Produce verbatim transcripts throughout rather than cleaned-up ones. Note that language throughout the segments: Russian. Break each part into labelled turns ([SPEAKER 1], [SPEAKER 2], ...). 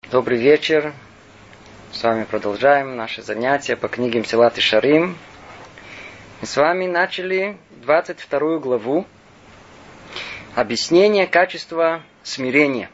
[SPEAKER 1] Добрый вечер. С вами продолжаем наши занятия по книге Мсилат Йешарим. Мы с вами начали двадцать вторую главу. Объяснение качества смирения.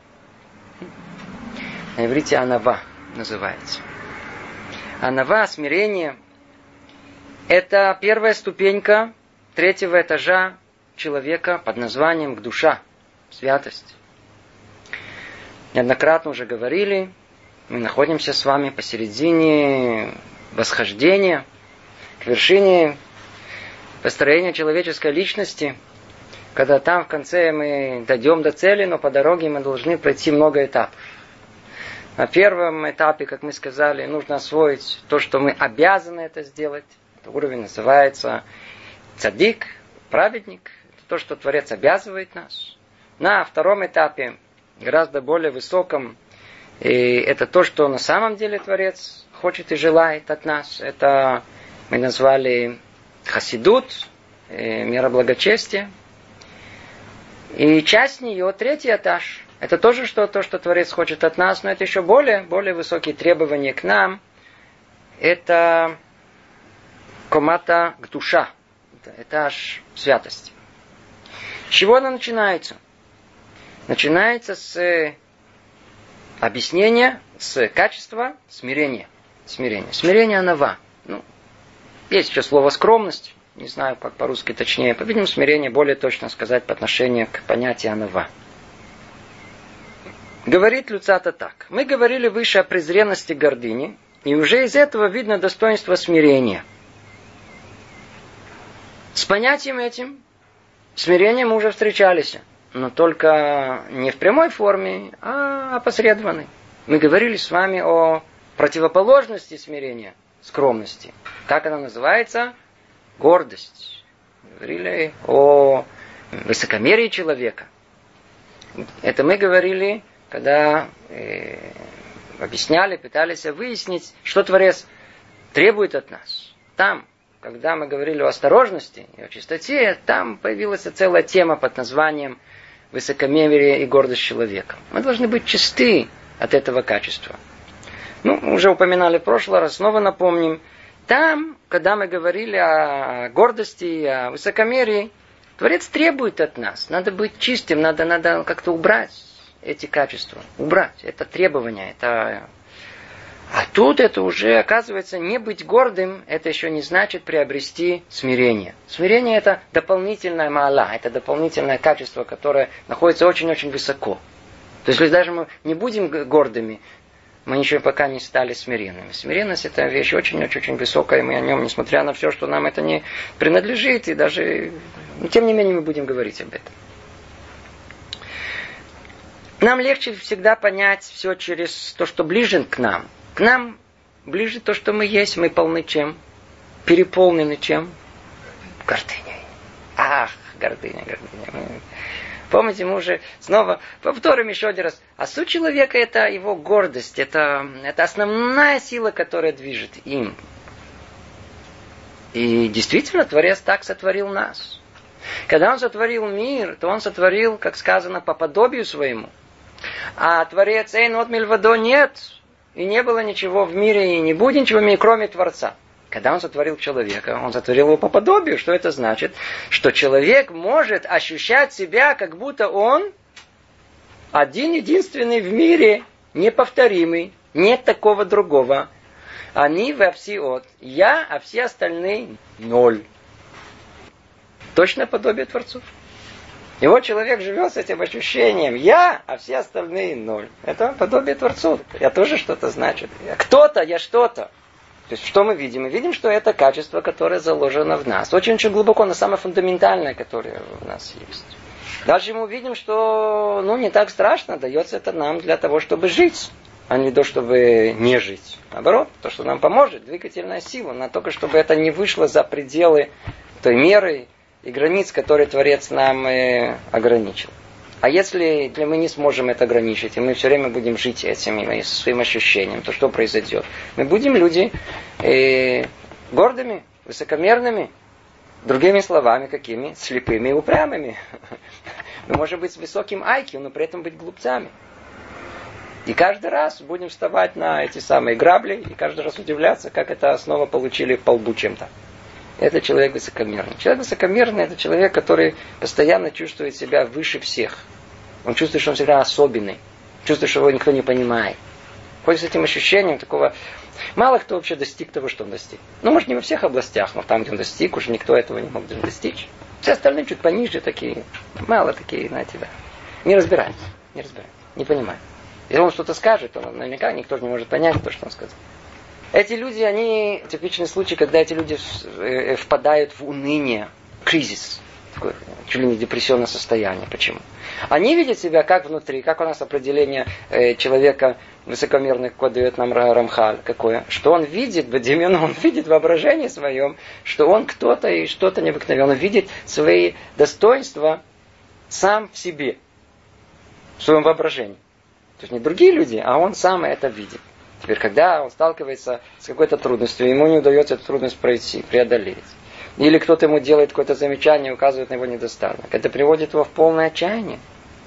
[SPEAKER 1] На иврите анава называется. Анава, смирение, это первая ступенька третьего этажа человека под названием душа, святость. Неоднократно уже говорили, мы находимся с вами посередине восхождения к вершине построения человеческой личности, когда там в конце мы дойдем до цели, но по дороге мы должны пройти много этапов. На первом этапе, как мы сказали, нужно освоить то, что мы обязаны это сделать. Этот уровень называется цадик, праведник. Это то, что Творец обязывает нас. На втором этапе, гораздо более высоком, и это то, что на самом деле Творец хочет и желает от нас. Это мы назвали хасидут, мера благочестия. И часть нее, третий этаж, это тоже что, то, что Творец хочет от нас, но это еще более, более высокие требования к нам. Это комата к душа, это этаж святости. С чего она начинается? Начинается с объяснения, с качества смирения. Смирение. Смирение анава. Ну, есть еще слово скромность. Не знаю, как по-русски точнее. По-видимому, смирение более точно сказать по отношению к понятию анава. Говорит Люцата так. Мы говорили выше о презренности гордыни, и уже из этого видно достоинство смирения. С понятием этим смирением мы уже встречались. Но только не в прямой форме, а опосредованной. Мы говорили с вами о противоположности смирения, скромности. Как она называется? Гордость. Говорили о высокомерии человека. Это мы говорили, когда э, объясняли, пытались выяснить, что Творец требует от нас. Там, когда мы говорили о осторожности и о чистоте, там появилась целая тема под названием высокомерие и гордость человека. Мы должны быть чисты от этого качества. Ну, уже упоминали в прошлый раз, снова напомним. Там, когда мы говорили о гордости, о высокомерии, Творец требует от нас. Надо быть чистым, надо, надо как-то убрать эти качества. Убрать. Это требование. Это... А тут это уже, оказывается, не быть гордым, это еще не значит приобрести смирение. Смирение это дополнительная маала, это дополнительное качество, которое находится очень-очень высоко. То есть, если даже мы не будем гордыми, мы еще пока не стали смиренными. Смиренность это вещь очень-очень высокая, и мы о нем, несмотря на все, что нам это не принадлежит, и даже, но тем не менее мы будем говорить об этом. Нам легче всегда понять все через то, что ближе к нам. К нам ближе то, что мы есть. Мы полны чем? Переполнены чем? Гордыней. Ах, гордыня, гордыня. Помните, мы уже снова повторим еще один раз. А суть человека это его гордость. Это, это основная сила, которая движет им. И действительно, Творец так сотворил нас. Когда Он сотворил мир, то Он сотворил, как сказано, по подобию своему. А Творец, эйн от мильвадо, нет. И не было ничего в мире, и не будет ничего в мире, кроме Творца. Когда Он сотворил человека, Он сотворил его по подобию. Что это значит? Что человек может ощущать себя, как будто он один-единственный в мире, неповторимый, нет такого другого. Они во все от. Я, а все остальные ноль. Точное подобие Творцу. И вот человек живет с этим ощущением. Я, а все остальные ноль. Это подобие Творцу. Я тоже что-то значит. Кто-то, я что-то. То есть, что мы видим? Мы видим, что это качество, которое заложено в нас. Очень-очень глубоко, но самое фундаментальное, которое в нас есть. Дальше мы увидим, что ну, не так страшно. Дается это нам для того, чтобы жить. А не то, чтобы не жить. Наоборот, то, что нам поможет. Двигательная сила. Но только чтобы это не вышло за пределы той меры и границ, которые Творец нам э, ограничил. А если мы не сможем это ограничить, и мы все время будем жить этим, своим ощущением, то что произойдет? Мы будем люди э, гордыми, высокомерными, другими словами, какими? Слепыми и упрямыми. Мы можем быть с высоким ай кью, но при этом быть глупцами. И каждый раз будем вставать на эти самые грабли, и каждый раз удивляться, как это снова получили по лбу чем-то. Это человек высокомерный. Человек высокомерный – это человек, который постоянно чувствует себя выше всех. Он чувствует, что он всегда особенный. Чувствует, что его никто не понимает. Ходит с этим ощущением такого... Мало кто вообще достиг того, что он достиг. Ну, может, не во всех областях, но там, где он достиг, уже никто этого не мог достичь. Все остальные чуть пониже такие. Мало такие, знаете, да. Не разбираются. Не разбираются. Не понимают. Если он что-то скажет, то наверняка никто не может понять то, что он сказал. Эти люди, они типичный случай, когда эти люди впадают в уныние, кризис, такое чуть ли не депрессионное состояние. Почему? Они видят себя как внутри, как у нас определение человека высокомерный, какой дает нам Рамхаль, какое? Что он видит, Бадимину, он видит в воображении своем, что он кто-то и что-то необыкновенное. Он видит свои достоинства сам в себе, в своем воображении. То есть не другие люди, а он сам это видит. Теперь, когда он сталкивается с какой-то трудностью, ему не удается эту трудность пройти, преодолеть. Или кто-то ему делает какое-то замечание, указывает на его недостаток. Это приводит его в полное отчаяние.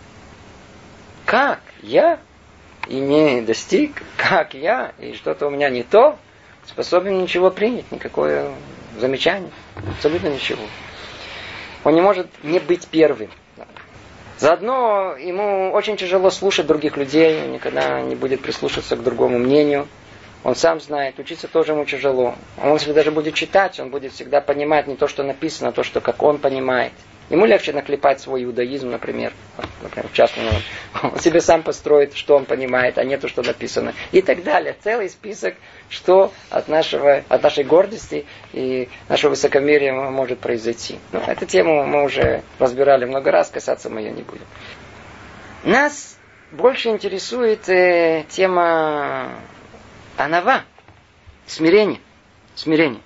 [SPEAKER 1] Как я и не достиг, как я, и что-то у меня не то, способен ничего принять, никакое замечание, абсолютно ничего. Он не может не быть первым. Заодно ему очень тяжело слушать других людей, он никогда не будет прислушиваться к другому мнению. Он сам знает, учиться тоже ему тяжело. Он, если даже будет читать, он будет всегда понимать не то, что написано, а то, что как он понимает. Ему легче наклепать свой иудаизм, например. Например, часто он, он себе сам построит, что он понимает, а не то, что написано. И так далее. Целый список, что от, нашего, от нашей гордости и нашего высокомерия может произойти. Ну, эту тему мы уже разбирали много раз, касаться мы ее не будем. Нас больше интересует э, тема анава, смирение. Смирение.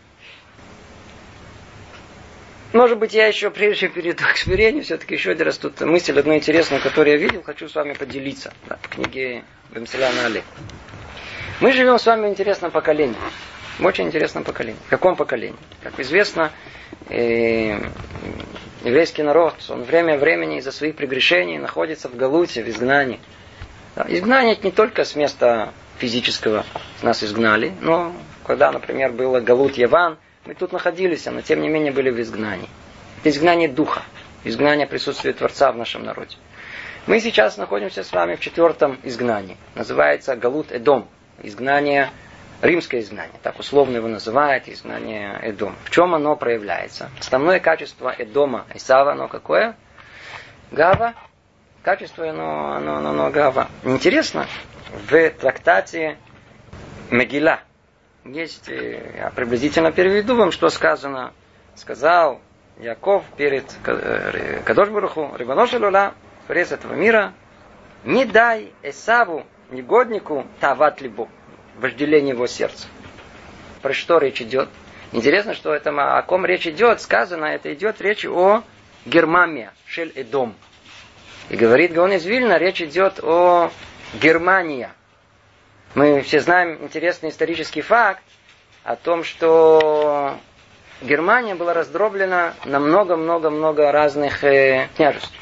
[SPEAKER 1] Может быть, я еще, прежде чем перейду к смирению, все-таки еще один раз тут мысль одну интересную, которую я видел, хочу с вами поделиться. Да, в книге Бемселяна Али. Мы живем с вами в интересном поколении. В очень интересном поколении. В каком поколении? Как известно, э, еврейский народ, он время времени из-за своих прегрешений находится в галуте, в изгнании. Да, изгнание это не только с места физического нас изгнали, но когда, например, было галут Яван, мы тут находились, но тем не менее были в изгнании. Это изгнание духа, изгнание присутствия Творца в нашем народе. Мы сейчас находимся с вами в четвертом изгнании. Называется Галут Эдом. Изгнание, римское изгнание. Так условно его называют, изгнание Эдом. В чем оно проявляется? Основное качество Эдома, Исава, оно какое? Гава. Качество оно, оно, оно, оно гава. Интересно, в трактате Мегила есть, я приблизительно переведу вам, что сказано. Сказал Яков перед Кадош Баруху, Рибоно шель олам, Творец этого мира, не дай Эсаву, негоднику, тават либо, вожделение его сердца. Про что речь идет? Интересно, что это, о ком речь идет, сказано, это идет речь о Гермаме, Шель Эдом. И говорит Гаон из Вильна, речь идет о Германии. Мы все знаем интересный исторический факт о том, что Германия была раздроблена на много-много-много разных э, княжеств.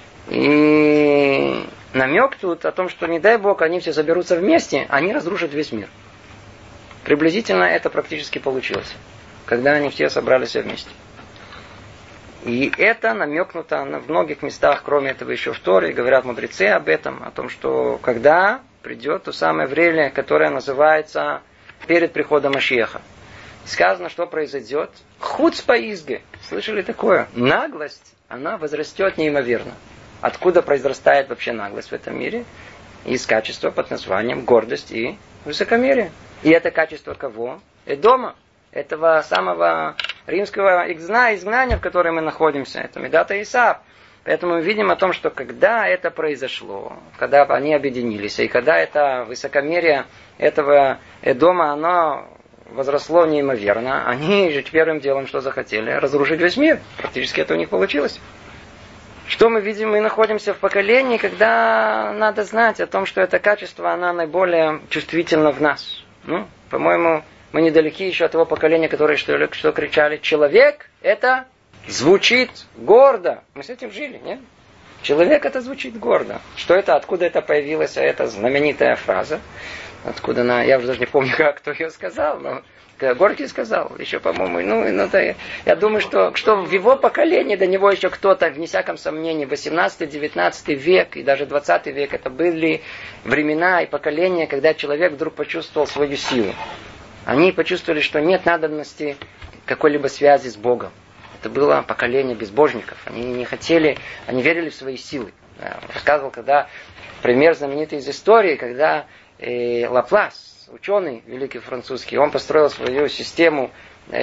[SPEAKER 1] И намек тут о том, что не дай Бог, они все соберутся вместе, они разрушат весь мир. Приблизительно это практически получилось, когда они все собрались все вместе. И это намекнуто в многих местах, кроме этого еще в Торе, говорят мудрецы об этом, о том, что когда придет то самое время, которое называется перед приходом Машиаха. Сказано, что произойдет. Хуцпа изге. Слышали такое? Наглость, она возрастет неимоверно. Откуда произрастает вообще наглость в этом мире? Из качества под названием гордость и высокомерие. И это качество кого? Эдома. Этого самого римского изгнания, в котором мы находимся. Это Медата Исав. Поэтому мы видим о том, что когда это произошло, когда они объединились, и когда это высокомерие этого Эдома, оно возросло неимоверно, они же первым делом что захотели? Разрушить весь мир. Практически это у них получилось. Что мы видим? Мы находимся в поколении, когда надо знать о том, что это качество, оно наиболее чувствительно в нас. Ну, по-моему, мы недалеки еще от того поколения, которое что, что кричали: человек это звучит гордо. Мы с этим жили, нет? Человек это звучит гордо. Что это, откуда это появилась эта знаменитая фраза? Откуда она, я уже даже не помню, как кто ее сказал, но Горький сказал, еще, по-моему, ну, ну да, я думаю, что, что в его поколении до него еще кто-то, вне всяком сомнении, восемнадцатый-девятнадцатый век и даже двадцатый век, это были времена и поколения, когда человек вдруг почувствовал свою силу. Они почувствовали, что нет надобности какой-либо связи с Богом. Это было поколение безбожников. Они не хотели, они верили в свои силы. Я рассказывал, когда пример знаменитый из истории, когда э, Лаплас, ученый великий французский, он построил свою систему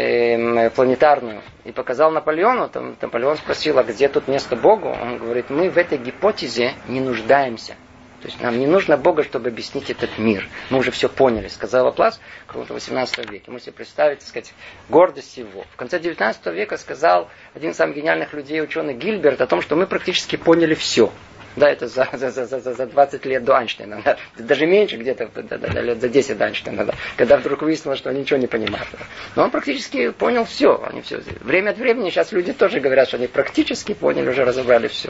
[SPEAKER 1] э, планетарную и показал Наполеону. Там Наполеон спросил, а где тут место Богу? Он говорит, мы в этой гипотезе не нуждаемся. То есть нам не нужно Бога, чтобы объяснить этот мир. Мы уже все поняли, сказал Лаплас в восемнадцатом веке. Мы себе представить, так сказать, гордость его. В конце девятнадцатого века сказал один из самых гениальных людей, ученый Гильберт, о том, что мы практически поняли все. Да, это за, за, за, за, за двадцать лет до Эйнштейна. Да, даже меньше, где-то да, да, лет за десять до Эйнштейна. Да, когда вдруг выяснилось, что он ничего не понимает. Но он практически понял все. Они все. Время от времени сейчас люди тоже говорят, что они практически поняли, уже разобрали все.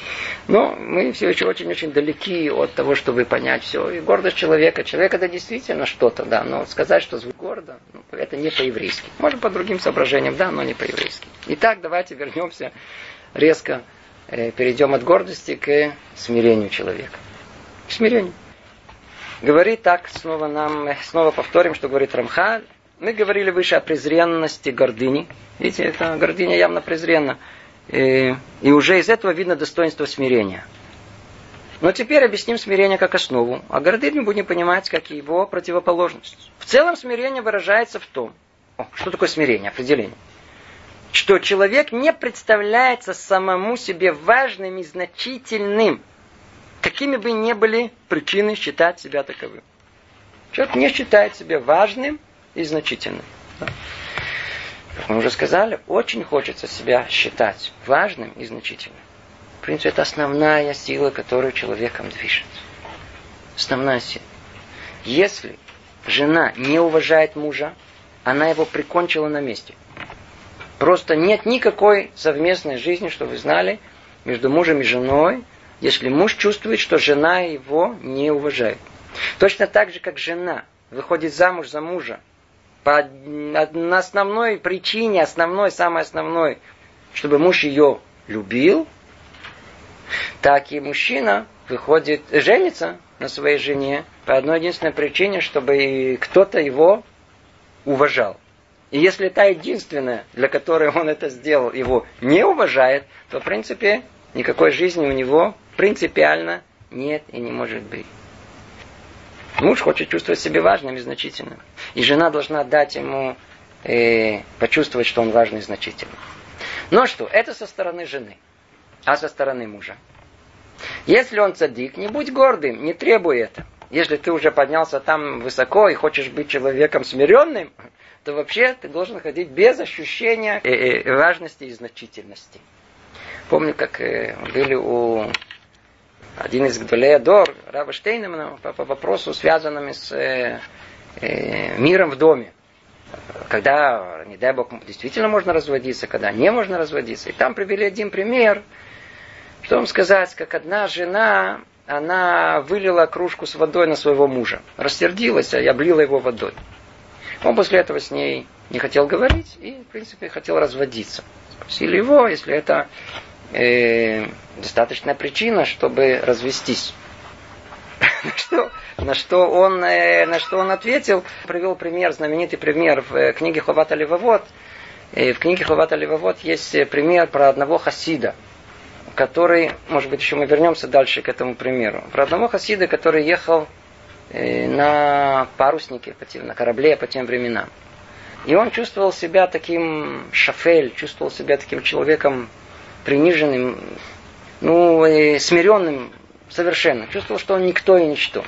[SPEAKER 1] Но мы все еще очень-очень далеки от того, чтобы понять все. И гордость человека. Человек это действительно что-то, да. Но сказать, что звук гордо, ну, это не по-еврейски. Может, по другим соображениям, да, но не по-еврейски. Итак, давайте вернемся резко. Э, перейдем от гордости к смирению человека. К смирению. Говорит так, снова нам, снова повторим, что говорит Рамхаль. Мы говорили выше о презренности гордыни. Видите, это гордыня явно презренна. И уже из этого видно достоинство смирения. Но теперь объясним смирение как основу, а гордыню будем понимать как его противоположность. В целом смирение выражается в том, о, что такое смирение, определение, что человек не представляется самому себе важным и значительным, какими бы ни были причины считать себя таковым. Человек не считает себя важным и значительным. Как мы уже сказали, очень хочется себя считать важным и значительным. В принципе, это основная сила, которая человеком движет. Основная сила. Если жена не уважает мужа, она его прикончила на месте. Просто нет никакой совместной жизни, что вы знали, между мужем и женой, если муж чувствует, что жена его не уважает. Точно так же, как жена выходит замуж за мужа, по основной причине, основной, самой основной, чтобы муж ее любил, так и мужчина выходит, женится на своей жене по одной единственной причине, чтобы кто-то его уважал. И если та единственная, для которой он это сделал, его не уважает, то, в принципе, никакой жизни у него принципиально нет и не может быть. Муж хочет чувствовать себя важным и значительным. И жена должна дать ему э, почувствовать, что он важный и значительный. Но что? Это со стороны жены. А со стороны мужа? Если он цадик, не будь гордым, не требуй это. Если ты уже поднялся там высоко и хочешь быть человеком смиренным, то вообще ты должен ходить без ощущения э, э, важности и значительности. Помню, как э, были у... Один из Гдолей Адор, Рава Штейнмана, по, по вопросу, связанным с э, э, миром в доме. Когда, не дай Бог, действительно можно разводиться, когда не можно разводиться. И там привели один пример, что вам сказать, как одна жена, она вылила кружку с водой на своего мужа. Рассердилась, а я облила его водой. Он после этого с ней не хотел говорить и, в принципе, хотел разводиться. Спросили его, если это... Э, достаточная причина, чтобы развестись. на, что, на, что он, э, на что он ответил, привел пример, знаменитый пример в э, книге Ховат Алевавот. Э, в книге Ховат Алевавот есть пример про одного хасида, который, может быть, еще мы вернемся дальше к этому примеру. Про одного хасида, который ехал э, на паруснике, на корабле по тем временам. И он чувствовал себя таким шафель, чувствовал себя таким человеком приниженным, ну, и смиренным совершенно. Чувствовал, что он никто и ничто.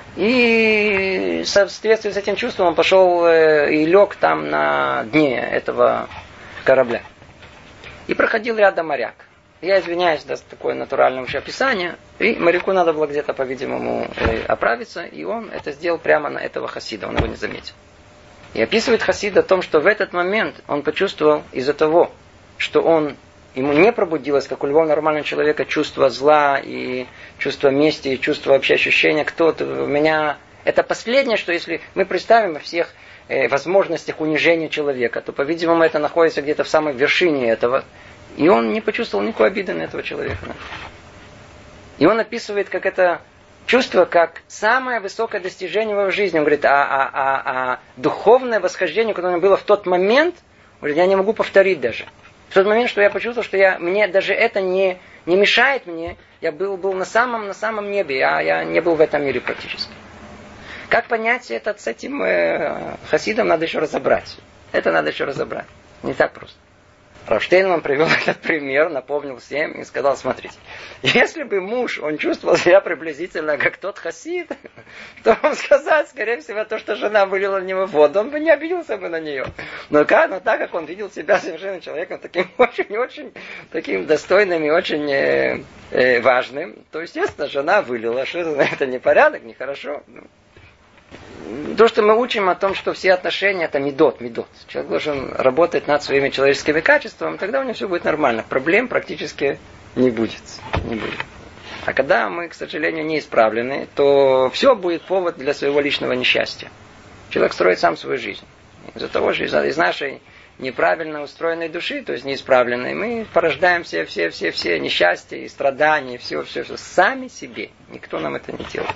[SPEAKER 1] И в соответствии с этим чувством он пошел и лег там на дне этого корабля. И проходил рядом моряк. Я извиняюсь за такое натуральное вообще описание. И моряку надо было где-то, по-видимому, оправиться. И он это сделал прямо на этого хасида. Он его не заметил. И описывает хасид о том, что в этот момент он почувствовал из-за того, что он ему не пробудилось, как у любого нормального человека, чувство зла и чувство мести, и чувство вообще ощущения, кто-то меня... Это последнее, что если мы представим о всех э, возможностях унижения человека, то, по-видимому, это находится где-то в самой вершине этого. И он не почувствовал никакой обиды на этого человека. И он описывает, как это чувство, как самое высокое достижение в его жизни. Он говорит, а, а, а, а духовное восхождение, которое у него было в тот момент, говорит, я не могу повторить даже. В тот момент, что я почувствовал, что я, мне даже это не, не мешает мне, я был, был на самом, на самом небе, а я не был в этом мире практически. Как понять это с этим э, хасидом, надо еще разобрать. Это надо еще разобрать. Не так просто. Рав Штейнман привел этот пример, напомнил всем и сказал, смотрите, если бы муж, он чувствовал себя приблизительно как тот хасид, то он сказал, скорее всего, то, что жена вылила в него воду, он бы не обиделся бы на нее. Но, как, но так как он видел себя совершенно человеком таким очень-очень таким достойным и очень э, э, важным, то, естественно, жена вылила, что это непорядок, нехорошо. То, что мы учим о том, что все отношения это медот, медот. Человек должен работать над своими человеческими качествами, тогда у него все будет нормально. Проблем практически не будет. Не будет. А когда мы, к сожалению, не исправлены, то все будет повод для своего личного несчастья. Человек строит сам свою жизнь. Из-за того же, из нашей неправильно устроенной души, то есть неисправленной, мы порождаем все, все, все, все несчастья и страдания, все, все, все сами себе. Никто нам это не делает.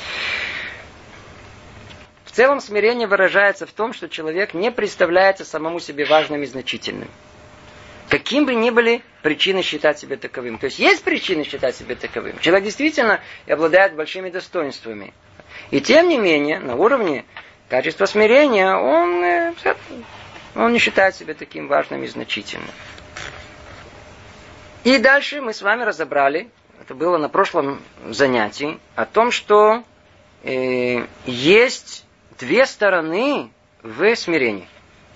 [SPEAKER 1] В целом смирение выражается в том, что человек не представляется самому себе важным и значительным. Каким бы ни были причины считать себя таковым. То есть есть причины считать себя таковым. Человек действительно обладает большими достоинствами. И тем не менее, на уровне качества смирения, он, он не считает себя таким важным и значительным. И дальше мы с вами разобрали, это было на прошлом занятии, о том, что э, есть две стороны в смирении.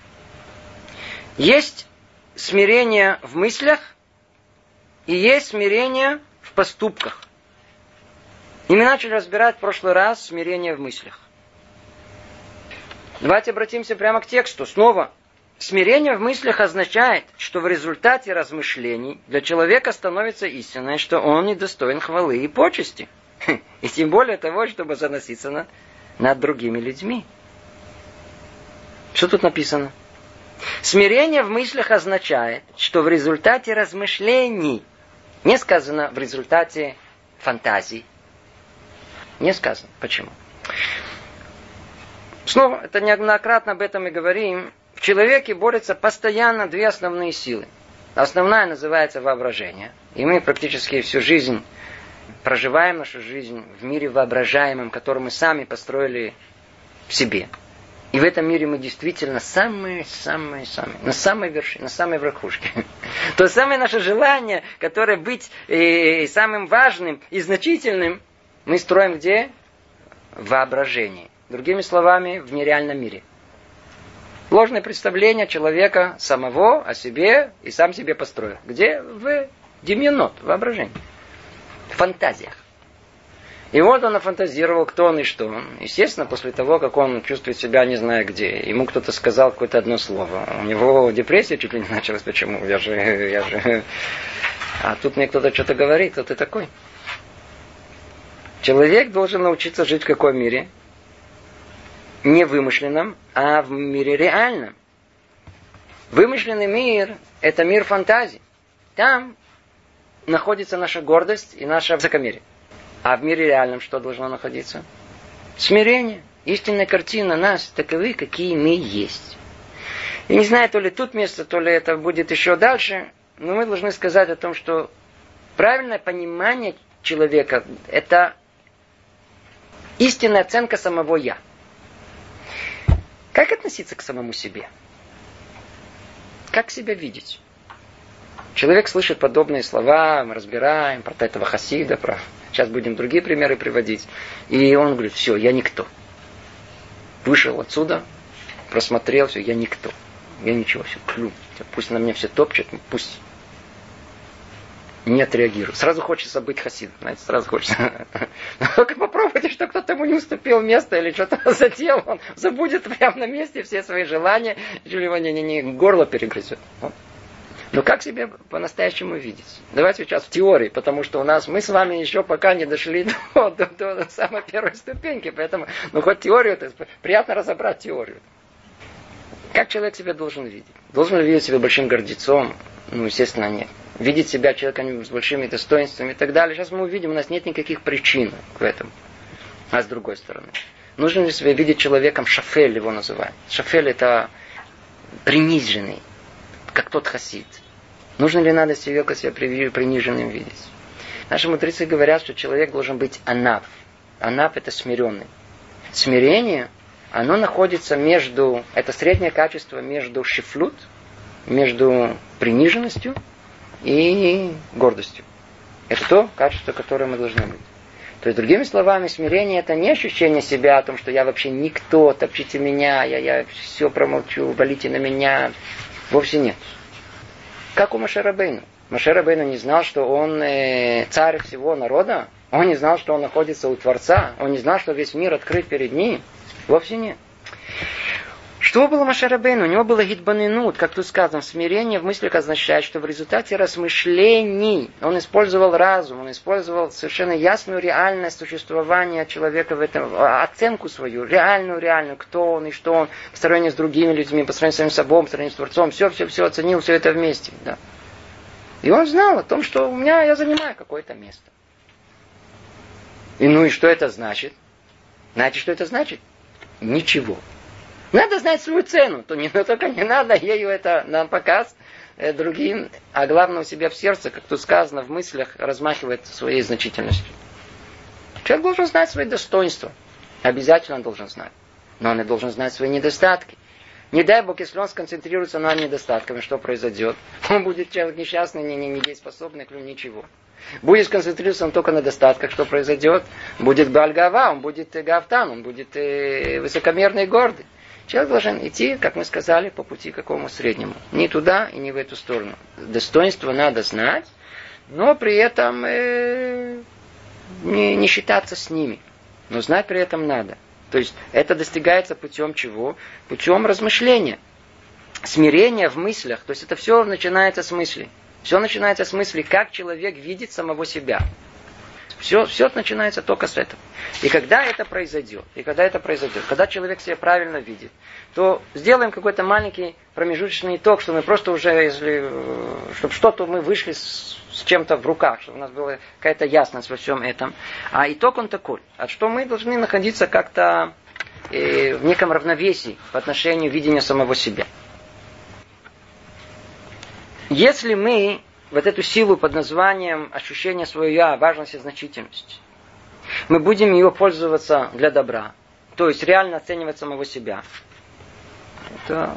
[SPEAKER 1] Есть смирение в мыслях и есть смирение в поступках. И мы начали разбирать в прошлый раз смирение в мыслях. Давайте обратимся прямо к тексту. Снова. Смирение в мыслях означает, что в результате размышлений для человека становится истиной, что он недостоин хвалы и почести. И тем более того, чтобы заноситься на над другими людьми. Что тут написано? Смирение в мыслях означает, что в результате размышлений, не сказано в результате фантазий, не сказано. Почему? Снова, это неоднократно об этом и говорим, в человеке борются постоянно две основные силы. Основная называется воображение. И мы практически всю жизнь проживаем нашу жизнь в мире воображаемом, который мы сами построили в себе. И в этом мире мы действительно самые-самые-самые, на самой вершине, на самой верхушке. То самое наше желание, которое быть э, самым важным и значительным, мы строим где? В воображении. Другими словами, в нереальном мире. Ложное представление человека самого о себе и сам себе построил. Где? В демьянот, в воображении. В фантазиях. И вот он нафантазировал, кто он и что он. Естественно, после того, как он чувствует себя не зная где, ему кто-то сказал какое-то одно слово. У него депрессия чуть ли не началась. Почему? Я же, я же... А тут мне кто-то что-то говорит, кто ты такой? Человек должен научиться жить в каком мире? Не вымышленном, а в мире реальном. Вымышленный мир – это мир фантазий. Там находится наша гордость и наше высокомерие. А в мире реальном что должно находиться? Смирение. Истинная картина нас таковы, какие мы есть. Я не знаю, то ли тут место, то ли это будет еще дальше, но мы должны сказать о том, что правильное понимание человека – это истинная оценка самого «я». Как относиться к самому себе? Как себя видеть? Человек слышит подобные слова, мы разбираем про этого хасида, про... сейчас будем другие примеры приводить. И он говорит, все, я никто. Вышел отсюда, просмотрел, все, я никто. Я ничего, все, клю. Пусть на меня все топчут, пусть не отреагирует. Сразу хочется быть хасидом, знаете, сразу хочется. Но только попробуйте, что кто-то ему не уступил место или что-то задел, он забудет прямо на месте все свои желания, чуть ли его не, не, не горло перегрызет. Но как себе по-настоящему видеть? Давайте сейчас в теории, потому что у нас мы с вами еще пока не дошли до, до, до самой первой ступеньки, поэтому, ну хоть теорию, то есть, приятно разобрать теорию. Как человек себя должен видеть? Должен ли видеть себя большим гордецом? Ну, естественно, нет. Видеть себя человеком с большими достоинствами и так далее. Сейчас мы увидим, у нас нет никаких причин к этому. А с другой стороны, нужно ли себя видеть человеком, шафель его называют. Шафель это приниженный, как тот хасид. Нужно ли надо человека себя приниженным видеть? Наши мудрецы говорят, что человек должен быть анав. Анав это смиренный. Смирение, оно находится между, это среднее качество между шифлут, между приниженностью и гордостью. Это то качество, которое мы должны быть. То есть, другими словами, смирение это не ощущение себя о том, что я вообще никто, топчите меня, я, я все промолчу, валите на меня. Вовсе нет. Как у Моше Рабейну. Моше Рабейну не знал, что он э, царь всего народа. Он не знал, что он находится у Творца. Он не знал, что весь мир открыт перед ним. Вовсе нет. Что было Моше Рабейну? У него было гитбанинут, как тут сказано, смирение в мыслях означает, что в результате размышлений он использовал разум, он использовал совершенно ясную реальность существования человека в этом, оценку свою, реальную, реальную, кто он и что он, по сравнению с другими людьми, по сравнению с самим собой, по сравнению с Творцом, все, все, все оценил, все это вместе. Да. И он знал о том, что у меня, я занимаю какое-то место. И ну и что это значит? Знаете, что это значит? Ничего. Надо знать свою цену, то не, только не надо ею это на показ э, другим, а главное у себя в сердце, как тут сказано, в мыслях размахивать своей значительностью. Человек должен знать свои достоинства. Обязательно он должен знать. Но он и должен знать свои недостатки. Не дай Бог, если он сконцентрируется на недостатках, что произойдет? Он будет человек несчастный, не, не, не дееспособный, ничего. Будет сконцентрироваться он только на достатках, что произойдет? Будет бальгава, он будет гафтан, он будет э, высокомерный и гордый. Человек должен идти, как мы сказали, по пути какому среднему. Не туда и не в эту сторону. Достоинство надо знать, но при этом э, не, не считаться с ними. Но знать при этом надо. То есть это достигается путем чего? Путем размышления. Смирения в мыслях. То есть это все начинается с мысли. Все начинается с мысли, как человек видит самого себя. Все, все начинается только с этого. И когда это произойдет, и когда это произойдет, когда человек себя правильно видит, то сделаем какой-то маленький промежуточный итог, что мы просто уже, если, чтобы что-то мы вышли с, с чем-то в руках, чтобы у нас была какая-то ясность во всем этом. А итог он такой, а что мы должны находиться как-то э, в неком равновесии по отношению видения самого себя. Если мы вот эту силу под названием ощущение своего «я», важность и значительность, мы будем ее пользоваться для добра, то есть реально оценивать самого себя, это,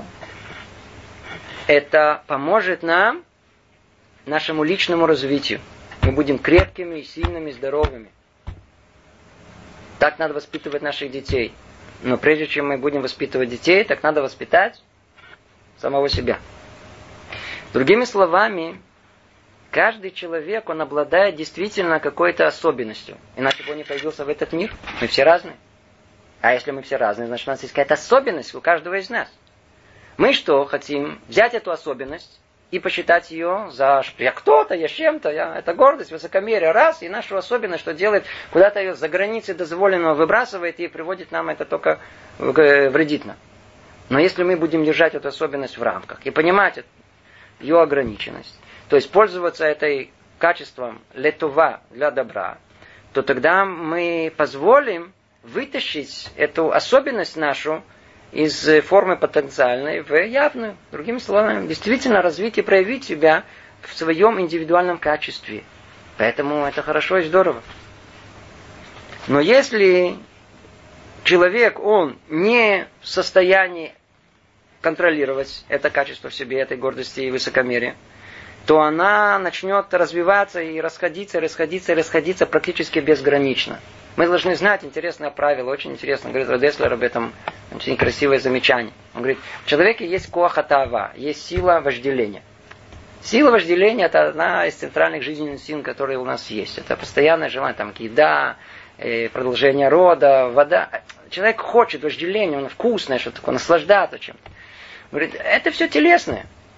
[SPEAKER 1] это поможет нам, нашему личному развитию. Мы будем крепкими, сильными, здоровыми. Так надо воспитывать наших детей. Но прежде чем мы будем воспитывать детей, так надо воспитать самого себя. Другими словами, каждый человек, он обладает действительно какой-то особенностью. Иначе бы он не появился в этот мир. Мы все разные. А если мы все разные, значит у нас есть какая-то особенность у каждого из нас. Мы что, хотим взять эту особенность и посчитать ее за... Я кто-то, я чем-то, я... это гордость, высокомерие, раз, и нашу особенность, что делает, куда-то ее за границы дозволенного выбрасывает и приводит нам это только вредит нам. Но если мы будем держать эту особенность в рамках и понимать ее ограниченность, то есть пользоваться этой качеством летува для добра, то тогда мы позволим вытащить эту особенность нашу из формы потенциальной в явную. Другими словами, действительно развить и проявить себя в своем индивидуальном качестве. Поэтому это хорошо и здорово. Но если человек, он не в состоянии контролировать это качество в себе, этой гордости и высокомерия, то она начнет развиваться и расходиться, и расходиться, и расходиться практически безгранично. Мы должны знать интересное правило, очень интересно, говорит Радеслер об этом, очень красивое замечание. Он говорит, в человеке есть коах атава, есть сила вожделения. Сила вожделения – это одна из центральных жизненных сил, которые у нас есть. Это постоянное желание, там, еда, продолжение рода, вода. Человек хочет вожделения, он вкусное, что такое, наслаждаться чем-то. Говорит, это все телесное.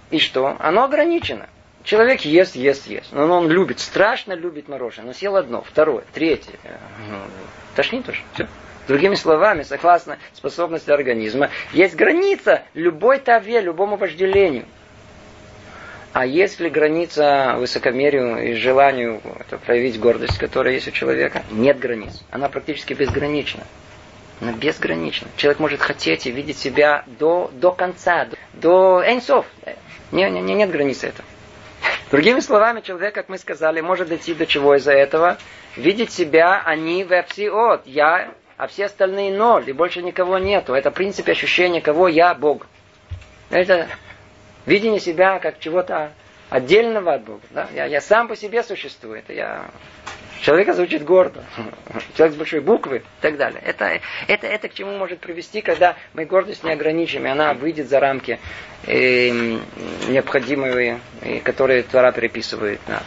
[SPEAKER 1] И что? Оно ограничено. Человек ест, ест, ест. Но он любит, страшно любит мороженое. Но съел одно, второе, третье. Тошнит уже. Все. Другими словами, согласно способности организма, есть граница любой таве, любому вожделению. А есть ли граница высокомерию и желанию это, проявить гордость, которая есть у человека? Нет границ. Она практически безгранична. Она безгранична. Человек может хотеть и видеть себя до, до конца, до эйнсов. Не, не, не, нет границы этого. Другими словами, человек, как мы сказали, может дойти до чего из-за этого? Видеть себя, они вепсиот, я, а все остальные ноль, и больше никого нету. Это в принципе ощущение, кого я, Бог. Это видение себя как чего-то отдельного от Бога. Да? Я, я сам по себе существую. Это я... Человека звучит гордо. Человек с большой буквы и так далее. Это, это, это к чему может привести, когда мы гордость не ограничим, и она выйдет за рамки э, необходимые, э, которые Тора переписывает. Да.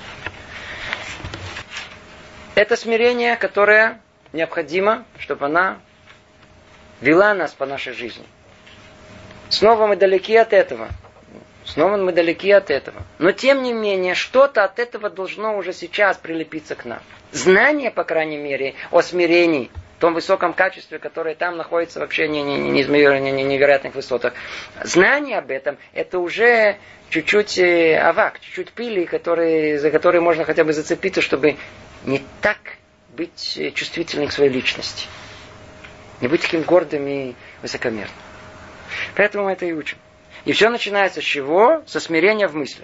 [SPEAKER 1] Это смирение, которое необходимо, чтобы она вела нас по нашей жизни. Снова мы далеки от этого. Снова мы далеки от этого. Но тем не менее, что-то от этого должно уже сейчас прилепиться к нам. Знание, по крайней мере, о смирении, в том высоком качестве, которое там находится вообще не, не, не, не, не, невероятных высотах. Знание об этом, это уже чуть-чуть авак, чуть-чуть пыли, которые, за которые можно хотя бы зацепиться, чтобы не так быть чувствительным к своей личности. Не быть таким гордым и высокомерным. Поэтому мы это и учим. И все начинается с чего? Со смирения в мыслях.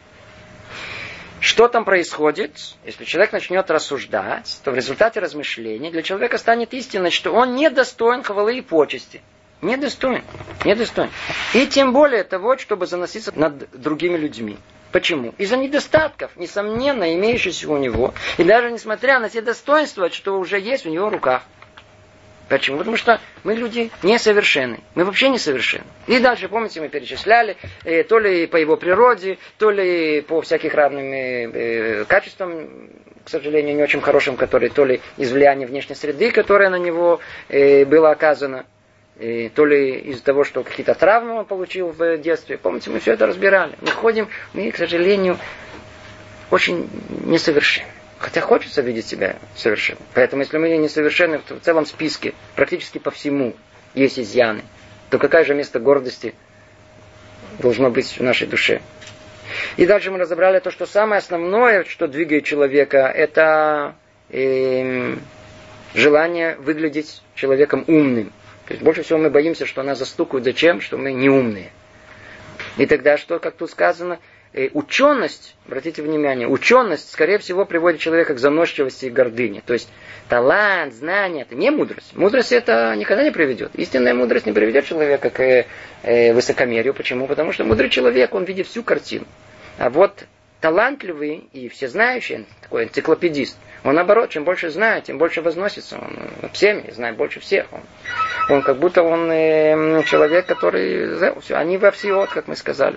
[SPEAKER 1] Что там происходит? Если человек начнет рассуждать, то в результате размышлений для человека станет истиной, что он недостоин хвалы и почести. Недостоин. Недостоин. И тем более того, чтобы заноситься над другими людьми. Почему? Из-за недостатков, несомненно, имеющихся у него. И даже несмотря на те достоинства, что уже есть у него в руках. Почему? Потому что мы люди несовершенны. Мы вообще несовершенны. И дальше, помните, мы перечисляли, э, то ли по его природе, то ли по всяких разным э, качествам, к сожалению, не очень хорошим, которые то ли из влияния внешней среды, которая на него э, была оказана, э, то ли из-за того, что какие-то травмы он получил в детстве. Помните, мы все это разбирали. Мы ходим, мы, к сожалению, очень несовершенны. Хотя хочется видеть себя совершенным. Поэтому, если мы несовершенны, то в целом списке практически по всему есть изъяны. То какое же место гордости должно быть в нашей душе? И дальше мы разобрали то, что самое основное, что двигает человека, это э, желание выглядеть человеком умным. То есть больше всего мы боимся, что нас застукают зачем, что мы не умные. И тогда что, как тут сказано, ученость, обратите внимание, ученость, скорее всего, приводит человека к заносчивости и гордыне. То есть талант, знание, это не мудрость. Мудрость это никогда не приведет. Истинная мудрость не приведет человека к э, высокомерию. Почему? Потому что мудрый человек, он видит всю картину. А вот талантливый и всезнающий, такой энциклопедист, он наоборот, чем больше знает, тем больше возносится. Он всеми знает больше всех. Он, он как будто он э, человек, который... Они во все, как мы сказали.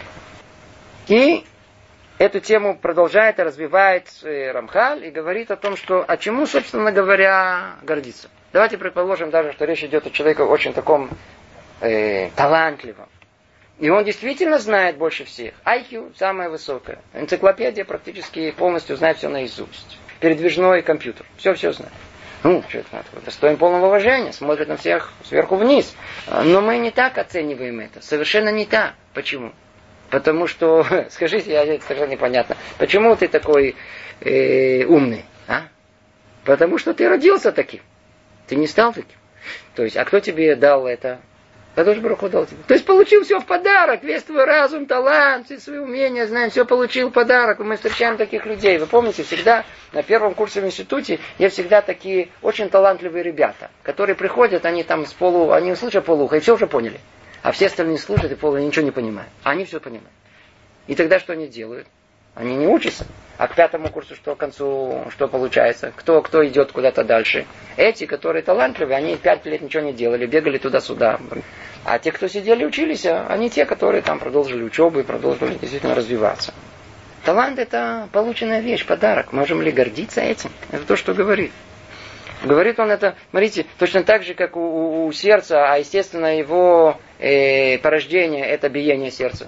[SPEAKER 1] И эту тему продолжает и развивает Рамхаль и говорит о том, что а чему, собственно говоря, гордиться. Давайте предположим даже, что речь идет о человеке очень таком э, талантливом. И он действительно знает больше всех. ай кью самое высокое. Энциклопедия практически полностью знает все наизусть. Передвижной компьютер. Все-все знает. Ну, что это, достоин полного уважения. Смотрит на всех сверху вниз. Но мы не так оцениваем это. Совершенно не так. Почему? Потому что, скажите, я это совершенно непонятно. Почему ты такой э, умный? А? Потому что ты родился таким. Ты не стал таким. То есть, а кто тебе дал это? Кадош Барух Ху дал тебе. То есть, получил все в подарок. Весь твой разум, талант, все свои умения, знаем, все получил в подарок. Мы встречаем таких людей. Вы помните, всегда на первом курсе в институте есть всегда такие очень талантливые ребята, которые приходят, они там с полу, они услышат полуха и все уже поняли. А все остальные слушают и полу ничего не понимают. А они все понимают. И тогда что они делают? Они не учатся. А к пятому курсу что к концу, что получается? Кто, кто идет куда-то дальше? Эти, которые талантливые, они пять лет ничего не делали, бегали туда-сюда. А те, кто сидели и учились, они те, которые там продолжили учебу и продолжили действительно развиваться. Талант это полученная вещь, подарок. Можем ли гордиться этим? Это то, что говорит. Говорит он это, смотрите, точно так же, как у, у сердца, а естественно его э, порождение это биение сердца.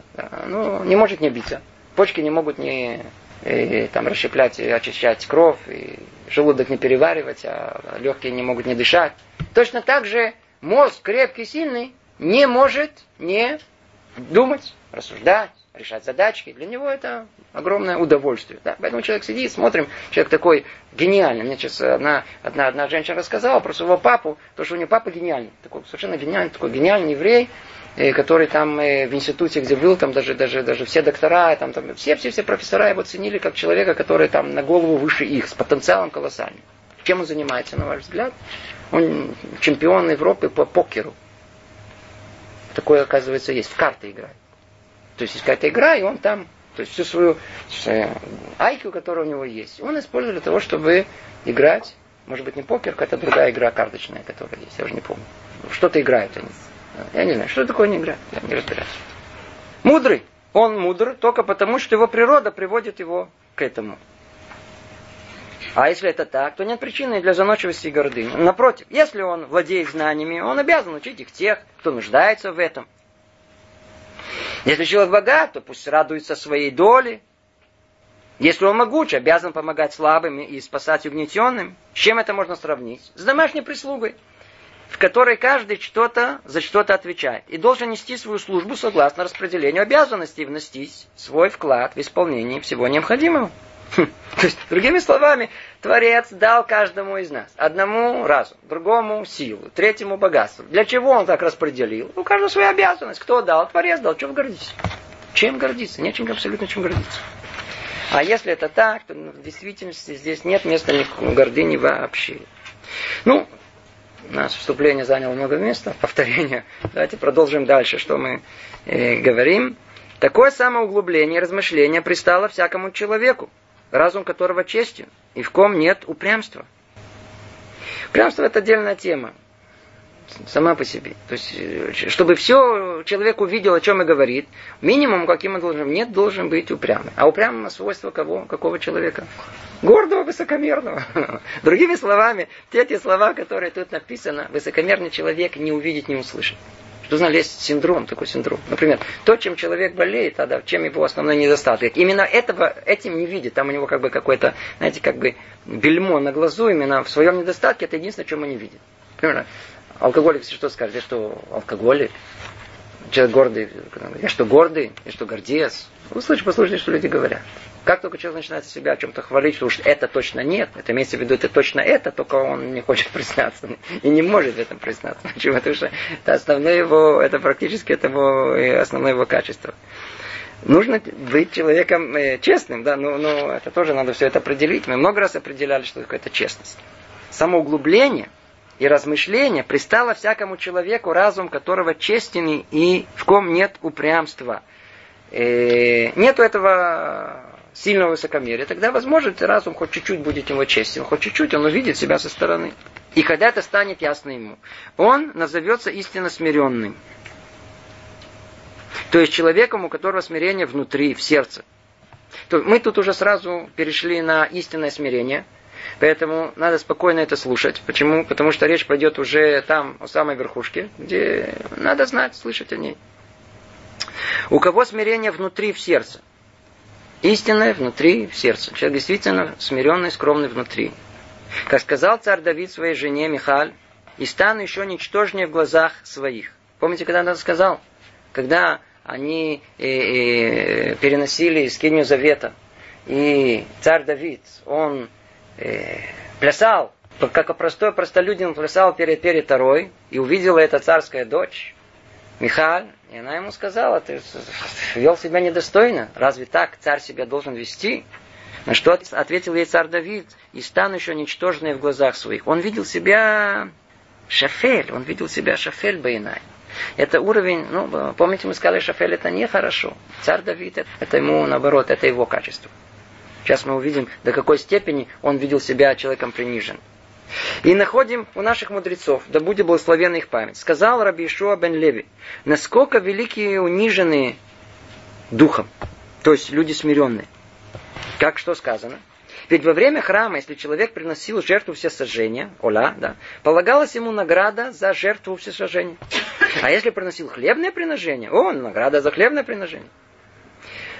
[SPEAKER 1] ну, не может не биться. Почки не могут не и, там, расщеплять и очищать кровь, и желудок не переваривать, а легкие не могут не дышать. Точно так же мозг крепкий, сильный, не может не думать, рассуждать, решать задачки. Для него это огромное удовольствие. Да? Поэтому человек сидит, смотрим, человек такой гениальный. Мне сейчас одна, одна, одна женщина рассказала про своего папу, то, что у нее папа гениальный. Такой совершенно гениальный, такой гениальный еврей, который там в институте, где был, там даже, даже, даже все доктора, там, там, все, все, все профессора его ценили как человека, который там на голову выше их, с потенциалом колоссальным. Чем он занимается, на ваш взгляд? Он чемпион Европы по покеру. Такое, оказывается, есть. В карты играет. То есть есть какая-то игра, и он там, то есть всю свою ай кью, которая у него есть, он использует для того, чтобы играть. Может быть, не покер, какая-то другая игра карточная, которая есть. Я уже не помню. Что-то играют они. Я не знаю, что такое не игра. Я не разбираюсь. Мудрый. Он мудр только потому, что его природа приводит его к этому. А если это так, то нет причины для заносчивости и гордыни. Напротив, если он владеет знаниями, он обязан учить их тех, кто нуждается в этом. Если человек богат, то пусть радуется своей доле. Если он могуч, обязан помогать слабым и спасать угнетенным. С чем это можно сравнить? С домашней прислугой, в которой каждый что-то за что-то отвечает. И должен нести свою службу согласно распределению обязанностей, внести свой вклад в исполнение всего необходимого. То есть, другими словами, Творец дал каждому из нас. Одному разум, другому силу, третьему богатство. Для чего он так распределил? У каждого своя обязанность. Кто дал? Творец дал. Чем гордиться? Чем гордиться? Нечем абсолютно чем гордиться. А если это так, то в действительности здесь нет места ни гордыни вообще. Ну, у нас вступление заняло много места, повторение. Давайте продолжим дальше, что мы э, говорим. Такое самоуглубление и размышление пристало всякому человеку, разум которого честен, и в ком нет упрямства. Упрямство – это отдельная тема, сама по себе. То есть, чтобы все человек увидел, о чем и говорит, минимум, каким он должен, нет, должен быть упрямый. А упрямое свойство кого? Какого человека? Гордого, высокомерного. Другими словами, те те слова, которые тут написано, высокомерный человек не увидит, не услышит. Что значит, есть синдром, такой синдром. Например, то, чем человек болеет, тогда, чем его основной недостаток. Именно этого, этим не видит. Там у него как бы какое-то, знаете, как бы бельмо на глазу, именно в своем недостатке, это единственное, чем он не видит. Например, алкоголик что скажет? Я что, алкоголик? Человек гордый. Я что, гордый? Я что, гордец? Услышь, послушайте, что люди говорят. Как только человек начинает себя о чем-то хвалить, что уж это точно нет, это имеется в виду, это точно это, только он не хочет признаться. И не может в этом признаться. Почему? Потому что это основное его, это практически это его, основное его качество. Нужно быть человеком э, честным, да, но, но это тоже надо все это определить. Мы много раз определяли, что такое это честность. Самоуглубление и размышление пристало всякому человеку, разум которого честен и в ком нет упрямства. Э, нету этого сильного высокомерия, тогда, возможно, разум хоть чуть-чуть будет его честен, хоть чуть-чуть он увидит себя со стороны. И когда это станет ясно ему, он назовется истинно смиренным. То есть человеком, у которого смирение внутри, в сердце. То мы тут уже сразу перешли на истинное смирение, поэтому надо спокойно это слушать. Почему? Потому что речь пойдет уже там, у самой верхушки, где надо знать, слышать о ней. У кого смирение внутри, в сердце? Истинное внутри, в сердце. Человек действительно смиренный, скромный внутри. Как сказал царь Давид своей жене Михаль, и стану еще ничтожнее в глазах своих. Помните, когда он это сказал? Когда они э, э, переносили скинию завета, и царь Давид, он э, плясал, как простой простолюдин плясал перед, перед Торой, и увидела эта царская дочь, Михаль, и она ему сказала, ты вел себя недостойно. Разве так царь себя должен вести? На что ответил ей царь Давид, и стану еще ничтожной в глазах своих. Он видел себя шафель, он видел себя шафель бейнай. Это уровень, ну, помните, мы сказали, шафель это нехорошо. Царь Давид, это ему наоборот, это его качество. Сейчас мы увидим, до какой степени он видел себя человеком принижен. И находим у наших мудрецов, да будет благословенна их память. Сказал Раби Йешуа бен Леви, насколько великие униженные духом, то есть люди смиренные. Как что сказано? Ведь во время храма, если человек приносил жертву всесожжения, ола, да, полагалась ему награда за жертву всесожжения. А если приносил хлебное приношение, о, награда за хлебное приношение.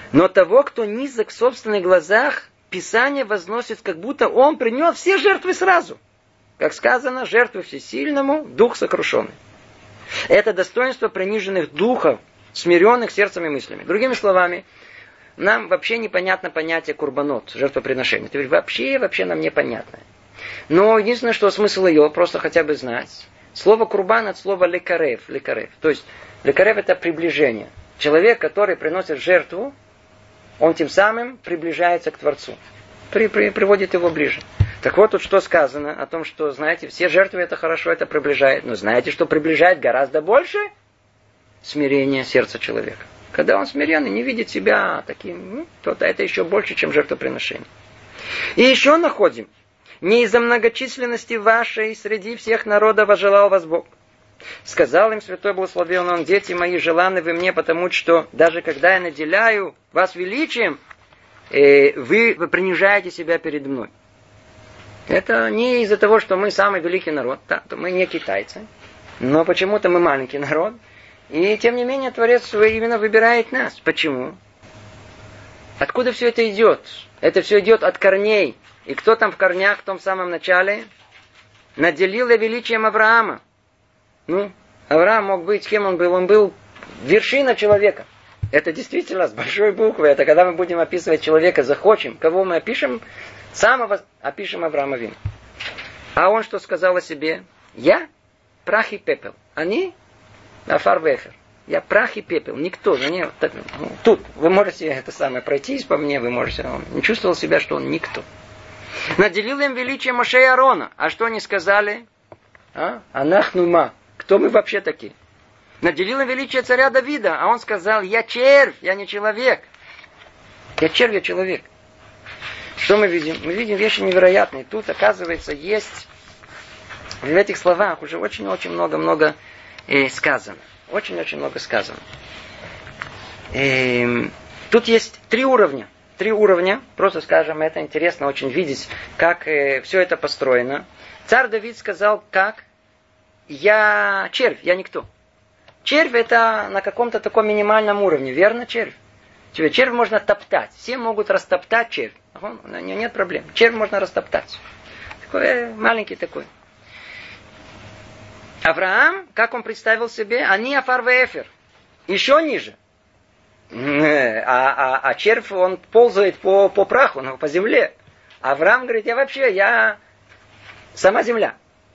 [SPEAKER 1] Но того, кто низок в собственных глазах, Писание возносит, как будто он принес все жертвы сразу. Как сказано, жертвы всесильному, дух сокрушенный. Это достоинство приниженных духов, смиренных сердцем и мыслями. Другими словами, нам вообще непонятно понятие курбанот, жертвоприношения. Это вообще, вообще нам непонятно. Но единственное, что смысл ее, просто хотя бы знать. Слово курбан от слова лекарев, лекарев. То есть, лекарев это приближение. Человек, который приносит жертву, он тем самым приближается к Творцу. При, при, приводит его ближе. Так вот, тут что сказано о том, что, знаете, все жертвы это хорошо, это приближает. Но знаете, что приближает гораздо больше? Смирение сердца человека. Когда он смиренный, не видит себя таким, ну, то это еще больше, чем жертвоприношение. И еще находим. Не из-за многочисленности вашей среди всех народов возжелал вас Бог. Сказал им святой благословенный он: дети мои, желанны вы мне, потому что даже когда я наделяю вас величием, э, вы, вы принижаете себя перед мной. Это не из-за того, что мы самый великий народ, да, мы не китайцы, но почему-то мы маленький народ. И тем не менее Творец именно выбирает нас. Почему? Откуда все это идет? Это все идет от корней. И кто там в корнях в том самом начале? Наделил я величием Авраама. Ну, Авраам мог быть, кем он был? Он был вершина человека. Это действительно с большой буквы. Это когда мы будем описывать человека, захочем. Кого мы опишем? Самого опишем Авраама Вину. А он что сказал о себе? Я прах и пепел. Они афар вефер. Я прах и пепел. Никто. Не, ну, тут вы можете это самое пройтись по мне, вы можете. Он не чувствовал себя, что он никто. Наделил им величие Моше и Аарона. А что они сказали? А? Анахнума. Кто мы вообще такие? Наделил им величие царя Давида. А он сказал: я червь, я не человек. Я червь, я человек. Что мы видим? Мы видим вещи невероятные. Тут, оказывается, есть в этих словах уже очень-очень много-много э, сказано. Очень-очень много сказано. Э, тут есть три уровня. Три уровня. Просто скажем, это интересно очень видеть, как э, все это построено. Царь Давид сказал, как? Я червь, я никто. Червь это на каком-то таком минимальном уровне. Верно, червь? Червь можно топтать. Все могут растоптать червь. Нет проблем. Червь можно растоптать. Такой маленький такой. Авраам, как он представил себе? Они афар вефер. Еще ниже. А, а, а червь, он ползает по, по праху, по земле. Авраам говорит: я вообще, я сама земля.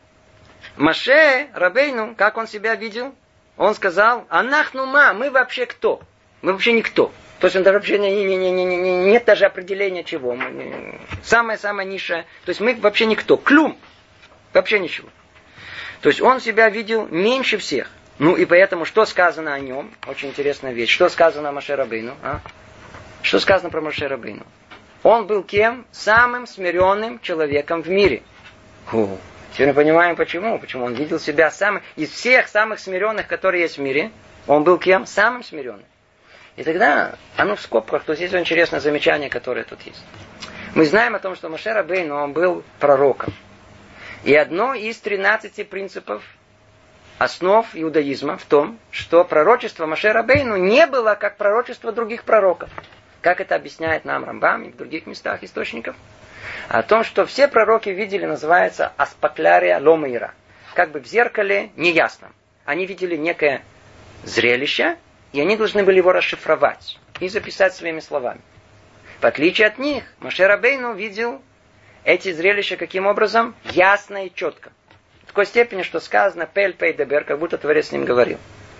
[SPEAKER 1] Моше Рабейну, как он себя видел? Он сказал: анахнума, мы вообще кто? Мы вообще никто. То есть он даже вообще не, не, не, не, не, нет даже определения чего. Самое-самое низшее. То есть мы вообще никто. Клюм. Вообще ничего. То есть он себя видел меньше всех. Ну и поэтому, что сказано о нем? Очень интересная вещь. Что сказано о Моше Рабейну? А? Что сказано про Моше Рабейну? Он был кем? Самым смиренным человеком в мире. Фу. Теперь мы понимаем, почему. Почему он видел себя самым... Из всех самых смиренных, которые есть в мире, он был кем? Самым смиренным. И тогда, оно в скобках, то есть есть очень интересное замечание, которое тут есть. Мы знаем о том, что Моше Рабейну, он был пророком. И одно из тринадцати принципов, основ иудаизма в том, что пророчество Моше Рабейну не было как пророчество других пророков. Как это объясняет нам Рамбам и в других местах источников. О том, что все пророки видели, называется аспаклярия ломаира. Как бы в зеркале неясном. Они видели некое зрелище, и они должны были его расшифровать и записать своими словами. В отличие от них, Моше Рабейну видел эти зрелища каким образом? Ясно и четко. В такой степени, что сказано «пель пей дебер», как будто Творец с ним говорил.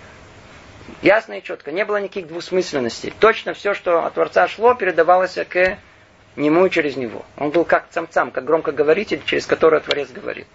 [SPEAKER 1] Ясно и четко. Не было никаких двусмысленностей. Точно все, что от Творца шло, передавалось к нему и через него. Он был как цам-цам, как громкоговоритель, через который Творец говорил.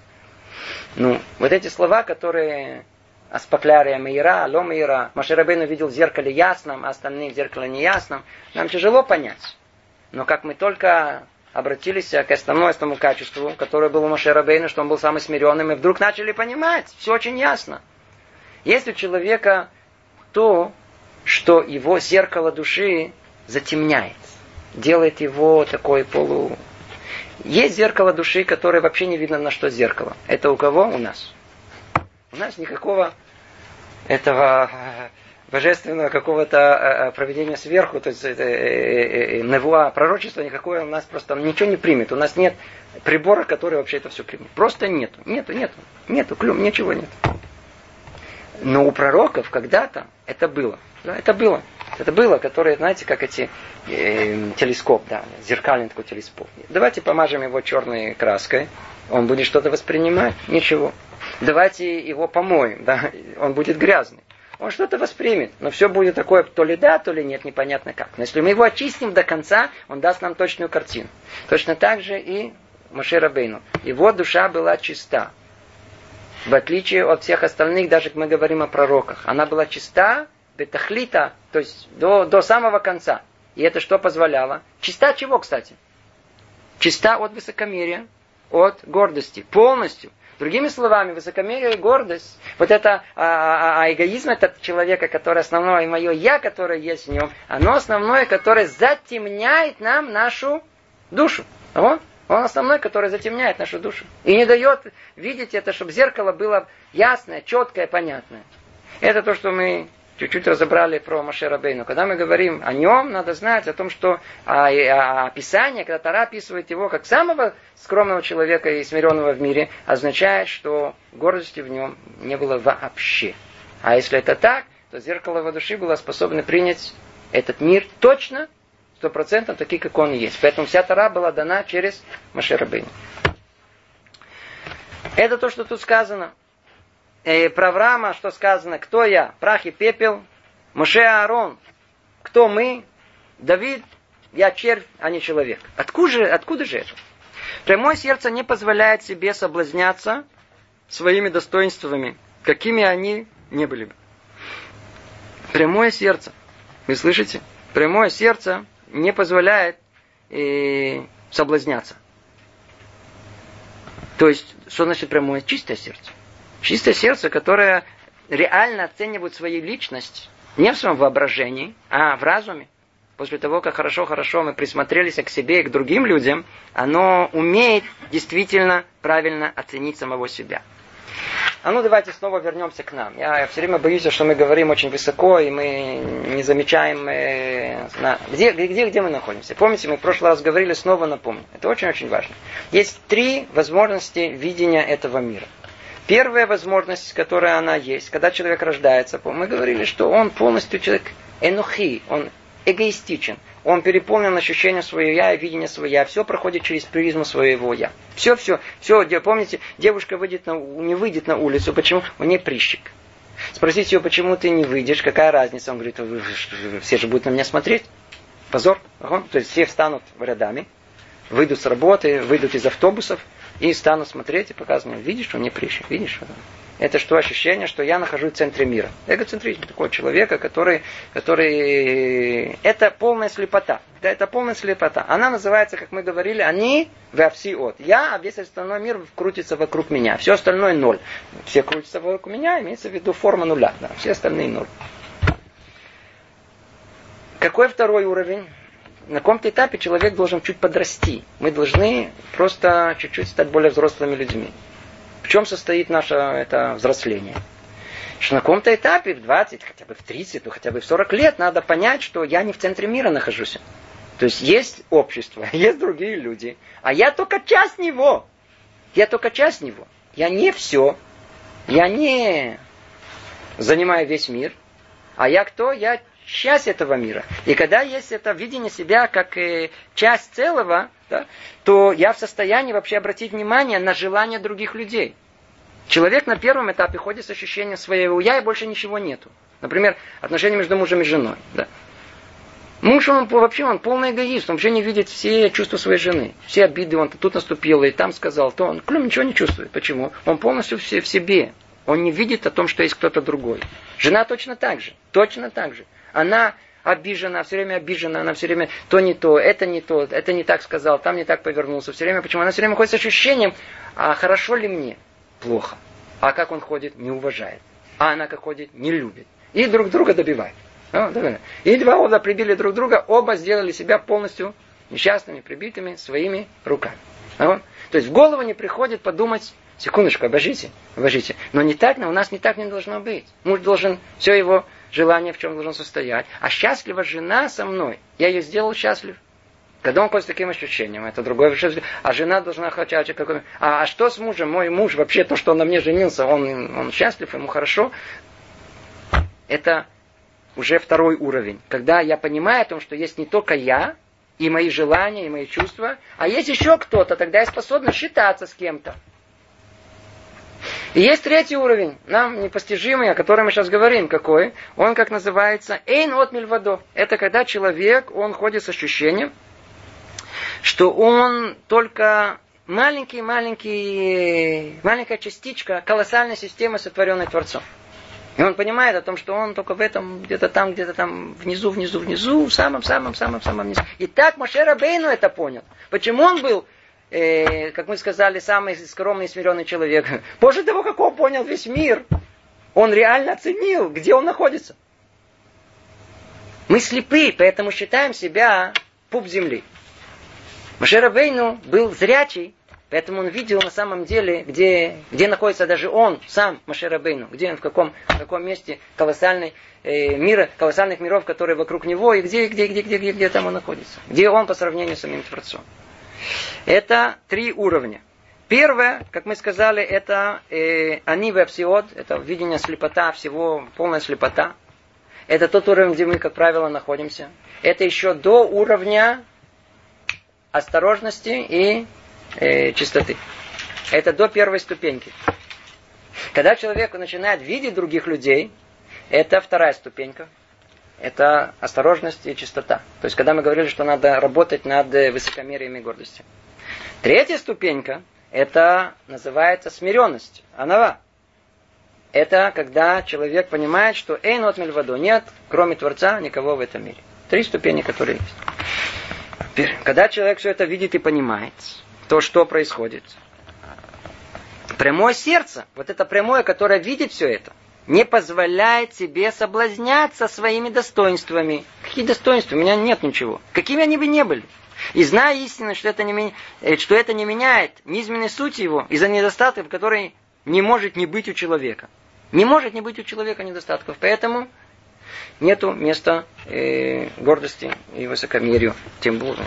[SPEAKER 1] Ну, вот эти слова, которые... Аспаклярия Мейра, Ло Мейра. Моше Рабейну видел в зеркале ясном, а остальные в зеркале неясном. Нам тяжело понять. Но как мы только обратились к основному качеству, которое было у Моше Рабейну, что он был самый смиренный, мы вдруг начали понимать. Все очень ясно. Есть у человека то, что его зеркало души затемняет. Делает его такой полу... Есть зеркало души, которое вообще не видно, на что зеркало. Это у кого? У нас. У нас никакого этого божественного какого-то проведения сверху, то есть невуа, пророчества никакое у нас просто ничего не примет. У нас нет прибора, который вообще это все примет. Просто нету, нету, нету, нету, клюм, ничего нет. Но у пророков когда-то это было. Да, это было. Это было, которые, знаете, как эти э, телескоп, да, зеркальный такой телескоп. Давайте помажем его черной краской, он будет что-то воспринимать, ничего. Давайте его помоем, да, он будет грязный. Он что-то воспримет, но все будет такое, то ли да, то ли нет, непонятно как. Но если мы его очистим до конца, он даст нам точную картину. Точно так же и Моше Рабейну. Его душа была чиста. В отличие от всех остальных, даже мы говорим о пророках. Она была чиста, бетахлита, то есть до, до самого конца. И это что позволяло? Чиста чего, кстати? Чиста от высокомерия, от гордости. Полностью. Другими словами, высокомерие и гордость. Вот это а, а, а эгоизм это человека, который основное, и мое я, которое есть в нем, оно основное, которое затемняет нам нашу душу. Вот. Он основной, который затемняет нашу душу. И не дает видеть это, чтобы зеркало было ясное, четкое, понятное. Это то, что мы чуть-чуть разобрали про Моше Рабейну. Когда мы говорим о нем, надо знать о том, что а, а, описание, когда Тора описывает его как самого скромного человека и смиренного в мире, означает, что гордости в нем не было вообще. А если это так, то зеркало его души было способно принять этот мир точно, сто процентов такие, как он и есть. Поэтому вся Тора была дана через Моше Рабейну. Это то, что тут сказано. И про Авраама, что сказано, кто я? Прах и пепел. Моше Аарон. Кто мы? Давид. Я червь, а не человек. Откуда же, откуда же это? Прямое сердце не позволяет себе соблазняться своими достоинствами, какими они не были бы. Прямое сердце. Вы слышите? Прямое сердце не позволяет э, соблазняться. То есть, что значит прямое? Чистое сердце. Чистое сердце, которое реально оценивает свою личность не в своем воображении, а в разуме. После того, как хорошо-хорошо мы присмотрелись к себе и к другим людям, оно умеет действительно правильно оценить самого себя. А ну давайте снова вернемся к нам. Я, я все время боюсь, что мы говорим очень высоко, и мы не замечаем, э, на... где, где, где мы находимся. Помните, мы в прошлый раз говорили, снова напомню. Это очень-очень важно. Есть три возможности видения этого мира. Первая возможность, которая она есть, когда человек рождается, мы говорили, что он полностью человек энохи, он эгоистичен. Он переполнен ощущением своего я и видением своего я. Все проходит через призму своего я. Все, все, все. Помните, девушка выйдет на, не выйдет на улицу. Почему? У нее прыщик. Спросите ее, почему ты не выйдешь, какая разница? Он говорит, все же будут на меня смотреть. Позор. Ага. То есть все встанут рядами, выйдут с работы, выйдут из автобусов и станут смотреть и показывать. Видишь, у нее прыщик, видишь? Это что ощущение, что я нахожусь в центре мира. Эгоцентризм такого человека, который, который... Это полная слепота. Да, это полная слепота. Она называется, как мы говорили, они веавсиот. Я, а весь остальной мир крутится вокруг меня. Все остальное ноль. Все крутятся вокруг меня, имеется в виду форма нуля. Да, все остальные ноль. Какой второй уровень? На каком-то этапе человек должен чуть подрасти. Мы должны просто чуть-чуть стать более взрослыми людьми. В чем состоит наше это взросление? Что на каком-то этапе, в двадцать, хотя бы в тридцать, ну хотя бы в сорок лет, надо понять, что я не в центре мира нахожусь. То есть есть общество, есть другие люди, а я только часть него. Я только часть него. Я не все. Я не занимаю весь мир. А я кто? Я часть этого мира. И когда есть это видение себя как э, часть целого, да, то я в состоянии вообще обратить внимание на желания других людей. Человек на первом этапе ходит с ощущением своего я, и больше ничего нету. Например, отношения между мужем и женой. Да. Муж, он вообще он полный эгоист, он вообще не видит все чувства своей жены. Все обиды, он тут наступил, и там сказал, то он кроме ничего не чувствует. Почему? Он полностью в себе. Он не видит о том, что есть кто-то другой. Жена точно так же. Точно так же. Она обижена, все время обижена, она все время то не то, это не то, это не так сказал, там не так повернулся. Все время, почему? Она все время ходит с ощущением, а хорошо ли мне? Плохо. А как он ходит? Не уважает. А она как ходит? Не любит. И друг друга добивает. И два оба прибили друг друга, оба сделали себя полностью несчастными, прибитыми своими руками. То есть в голову не приходит подумать, секундочку, обожите, обожите. Но не так, у нас не так не должно быть. Муж должен все его желание в чем должно состоять. А счастлива жена со мной. Я ее сделал счастлив. Когда он ходит с таким ощущением, это другое ощущение. А жена должна хотеть какой-то... А, а что с мужем? Мой муж, вообще то, что он на мне женился, он, он счастлив, ему хорошо. Это уже второй уровень. Когда я понимаю о том, что есть не только я, и мои желания, и мои чувства, а есть еще кто-то, тогда я способен считаться с кем-то. И есть третий уровень, нам непостижимый, о котором мы сейчас говорим, какой? Он, как называется, эйн от мильвадо. Это когда человек, он ходит с ощущением, что он только маленький-маленький, маленькая частичка колоссальной системы, сотворенной Творцом. И он понимает о том, что он только в этом, где-то там, где-то там, внизу, внизу, внизу, в самом-самом-самом-самом низу. И так Моше Рабейну это понял. Почему он был, э, как мы сказали, самый скромный и смиренный человек? После того, как он понял весь мир, он реально оценил, где он находится. Мы слепы, поэтому считаем себя пуп земли. Моше Рабейну был зрячий, поэтому он видел на самом деле, где, где находится даже он, сам Моше Рабейну, где он, в каком, в каком месте колоссальной э, мира, колоссальных миров, которые вокруг него, и где, где, где, где, где, где там он находится. Где он по сравнению с самим Творцом. Это три уровня. Первое, как мы сказали, это ани веапсиот, это видение слепота всего, полная слепота. Это тот уровень, где мы, как правило, находимся. Это еще до уровня осторожности и э, чистоты. Это до первой ступеньки. Когда человек начинает видеть других людей, это вторая ступенька. Это осторожность и чистота. То есть, когда мы говорили, что надо работать над высокомерием и гордостью. Третья ступенька, это называется смиренность. Анава. Это когда человек понимает, что эйн от мильвадо, нет, кроме Творца, никого в этом мире. Три ступени, которые есть. Когда человек все это видит и понимает, то что происходит? Прямое сердце, вот это прямое, которое видит все это, не позволяет себе соблазняться своими достоинствами. Какие достоинства? У меня нет ничего. Какими они бы ни были. И зная истинно, что это не, что это не меняет низменной сути его из-за недостатков, которые не может не быть у человека. Не может не быть у человека недостатков. Поэтому нету места э, гордости и высокомерию. Тем более.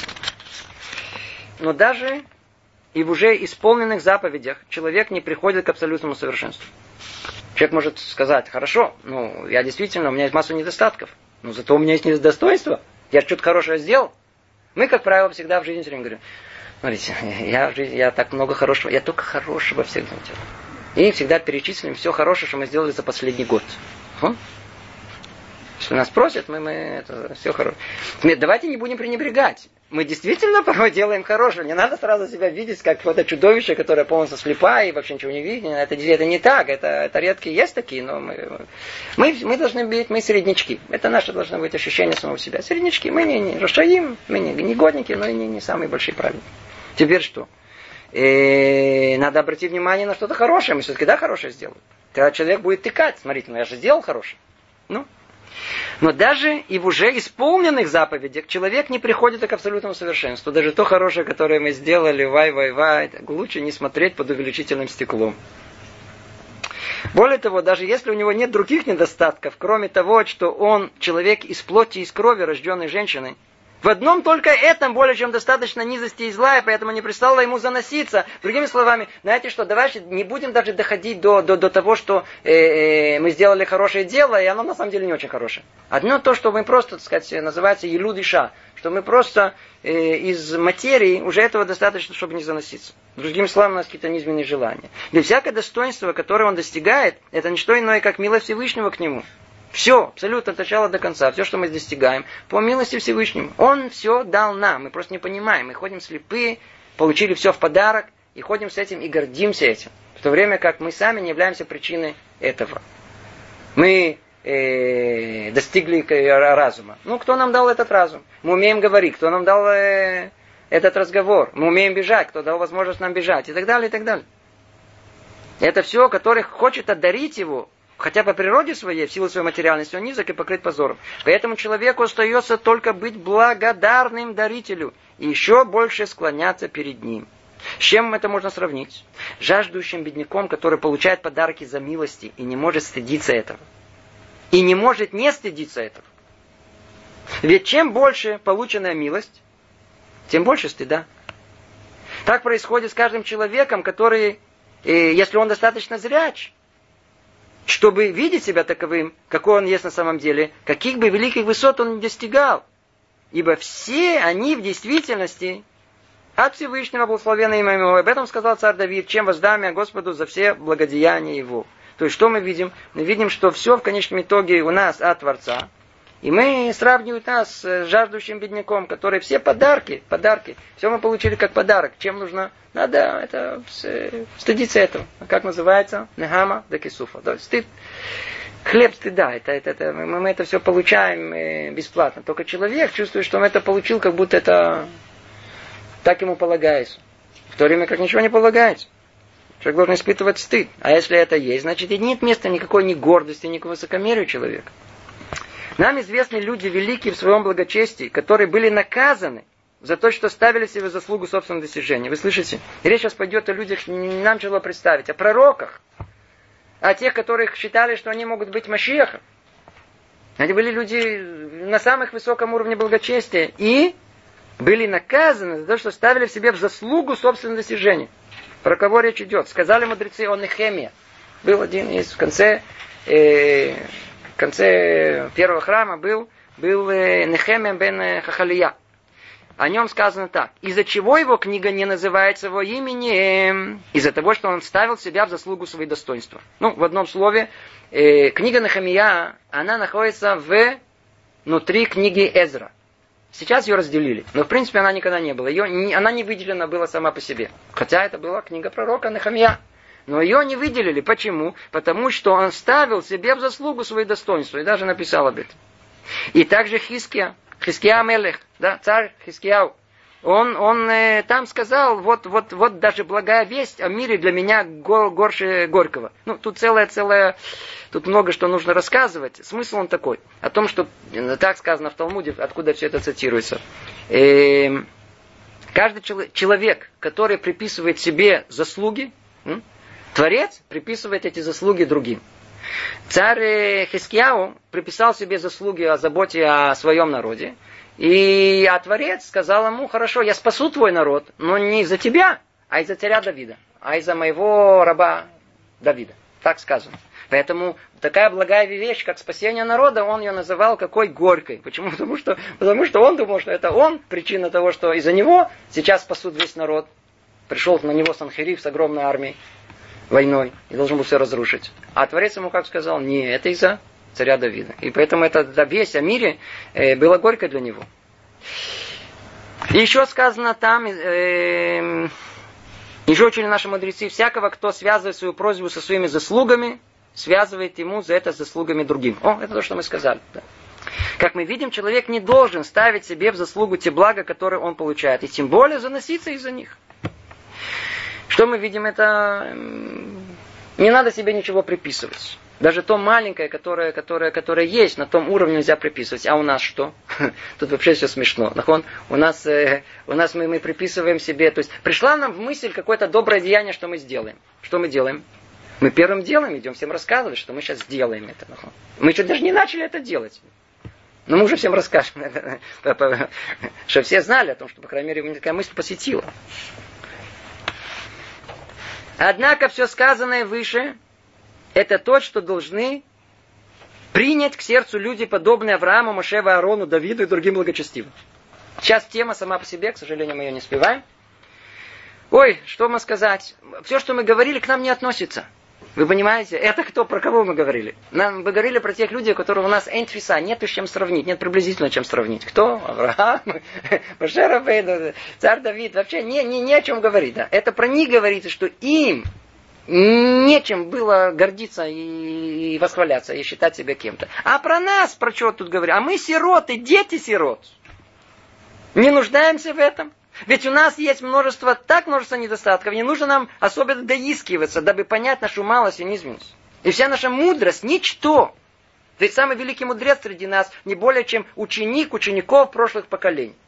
[SPEAKER 1] Но даже и в уже исполненных заповедях человек не приходит к абсолютному совершенству. Человек может сказать: хорошо, ну я действительно, у меня есть масса недостатков, но зато у меня есть достоинство. Я что-то хорошее сделал. Мы, как правило, всегда в жизни все время говорим: смотрите, я, в жизни, я так много хорошего, я только хорошего всегда делаю. И всегда перечислим все хорошее, что мы сделали за последний год. Хм? Если нас просят, мы, мы это все хорошее. Давайте не будем пренебрегать. Мы действительно порой делаем хорошее. Не надо сразу себя видеть как какое-то чудовище, которое полностью слепое и вообще ничего не видит. Это, это не так. Это, это редкие есть такие, но мы, мы, мы должны быть, мы среднячки. Это наше должно быть ощущение самого себя. Среднячки. Мы не, не рашаим, мы не негодники, но и не, не самые большие праведники. Теперь что? И надо обратить внимание на что-то хорошее. Мы все-таки да хорошее сделаем. Когда человек будет тыкать, смотрите, ну я же сделал хорошее. Ну. Но даже и в уже исполненных заповедях человек не приходит к абсолютному совершенству. Даже то хорошее, которое мы сделали, вай-вай-вай, лучше не смотреть под увеличительным стеклом. Более того, даже если у него нет других недостатков, кроме того, что он человек из плоти и из крови, рожденный женщиной, в одном только этом более чем достаточно низости и зла, и поэтому не пристало ему заноситься. Другими словами, знаете что, давайте не будем даже доходить до, до, до того, что э, э, мы сделали хорошее дело, и оно на самом деле не очень хорошее. Одно то, что мы просто, так сказать, называется елу диша, что мы просто э, из материи, уже этого достаточно, чтобы не заноситься. Другими словами, у нас какие-то низменные желания. И всякое достоинство, которое он достигает, это не что иное, как милость Всевышнего к нему. Все, абсолютно от начала до конца, все, что мы достигаем, по милости Всевышнему. Он все дал нам, мы просто не понимаем. Мы ходим слепые, получили все в подарок, и ходим с этим и гордимся этим. В то время как мы сами не являемся причиной этого. Мы э, достигли разума. Ну, кто нам дал этот разум? Мы умеем говорить, кто нам дал э, этот разговор? Мы умеем бежать, кто дал возможность нам бежать, и так далее, и так далее. Это все, который хочет одарить его. Хотя по природе своей, в силу своей материальности, он низок и покрыт позором. Поэтому человеку остается только быть благодарным дарителю и еще больше склоняться перед ним. С чем это можно сравнить? Жаждущим бедняком, который получает подарки за милости и не может стыдиться этого. И не может не стыдиться этого. Ведь чем больше полученная милость, тем больше стыда. Так происходит с каждым человеком, который, если он достаточно зряч, чтобы видеть себя таковым, какой он есть на самом деле, каких бы великих высот он не достигал. Ибо все они в действительности от Всевышнего благословенного имя Его. Об этом сказал царь Давид, чем воздам я Господу за все благодеяния Его. То есть, что мы видим? Мы видим, что все в конечном итоге у нас от Творца. И мы сравнивают нас с жаждущим бедняком, который все подарки, подарки, все мы получили как подарок. Чем нужно? Надо это, стыдиться этого. Как называется? Нехама да кисуфа. Да, стыд. Хлеб стыда. Это, это, это, мы, мы это все получаем бесплатно. Только человек чувствует, что он это получил, как будто это так ему полагается. В то время как ничего не полагается. Человек должен испытывать стыд. А если это есть, значит и нет места никакой ни гордости, ни высокомерия у человека. Нам известны люди великие в своем благочестии, которые были наказаны за то, что ставили себе заслугу собственного достижения. Вы слышите? Речь сейчас пойдет о людях, не нам тяжело представить, о пророках, о тех, которых считали, что они могут быть Машиахом. Они были люди на самых высоком уровне благочестия и были наказаны за то, что ставили в себе в заслугу собственного достижения. Про кого речь идет? Сказали мудрецы о Нехемии. Был один из в конце... Э, В конце первого храма был, был Нехемия бен Хахалия. О нем сказано так. Из-за чего его книга не называется его именем? Из-за того, что он ставил себя в заслугу своих достоинства. Ну, в одном слове, э, книга Нехемия, она находится в, внутри книги Эзра. Сейчас ее разделили. Но, в принципе, она никогда не была. Ее, не, она не выделена была сама по себе. Хотя это была книга пророка Нехемия. Но ее не выделили. Почему? Потому что он ставил себе в заслугу свои достоинства. И даже написал об этом. И также Хиския. Хиския Мелех. Да, царь Хискияу. Он, он э, там сказал, вот, вот, вот даже благая весть о мире для меня гор, горше горького. Ну, тут целое, целое, тут много что нужно рассказывать. Смысл он такой. О том, что, так сказано в Талмуде, откуда все это цитируется. Э, каждый человек, который приписывает себе заслуги, м, Творец приписывает эти заслуги другим. Царь Хискияу приписал себе заслуги о заботе о своем народе. И а Творец сказал ему, хорошо, я спасу твой народ, но не из-за тебя, а из-за царя Давида, а из-за моего раба Давида. Так сказано. Поэтому такая благая вещь, как спасение народа, он ее называл какой горькой. Почему? Потому что, потому что он думал, что это он причина того, что из-за него сейчас спасут весь народ. Пришел на него Санхериб с огромной армией, войной, и должен был все разрушить. А Творец ему как сказал, не, это из-за царя Давида. И поэтому эта весть о мире э, была горькой для него. И еще сказано там, э, еще учили наши мудрецы, всякого, кто связывает свою просьбу со своими заслугами, связывает ему за это с заслугами другим. О, это то, что мы сказали. Да. Как мы видим, человек не должен ставить себе в заслугу те блага, которые он получает, и тем более заноситься из-за них. Что мы видим, это не надо себе ничего приписывать. Даже то маленькое, которое, которое, которое есть, на том уровне нельзя приписывать. А у нас что? Тут вообще все смешно. У нас, у нас мы, мы приписываем себе. То есть пришла нам в мысль какое-то доброе деяние, что мы сделаем. Что мы делаем? Мы первым делом идем всем рассказывать, что мы сейчас сделаем это. Мы еще даже не начали это делать. Но мы уже всем расскажем. Чтобы все знали о том, что, по крайней мере, меня такая мысль посетила. Однако все сказанное выше, это то, что должны принять к сердцу люди, подобные Аврааму, Моше, Аарону, Давиду и другим благочестивым. Сейчас тема сама по себе, к сожалению, мы ее не успеваем. Ой, что вам сказать? Все, что мы говорили, к нам не относится. Вы понимаете? Это кто, про кого мы говорили? Нам мы говорили про тех людей, которые у нас энтриса, нет с чем сравнить, нет приблизительно чем сравнить. Кто? Авраам, Моше Рабейну, царь Давид. Вообще не, не, не о чем говорить. Да? Это про них говорится, что им нечем было гордиться и, и восхваляться, и считать себя кем-то. А про нас, про что тут говорить? А мы сироты, дети сирот. Не нуждаемся в этом. Ведь у нас есть множество, так множество недостатков. Не нужно нам особенно доискиваться, дабы понять нашу малость и низменность. И вся наша мудрость – ничто. Ведь самый великий мудрец среди нас не более чем ученик учеников прошлых поколений.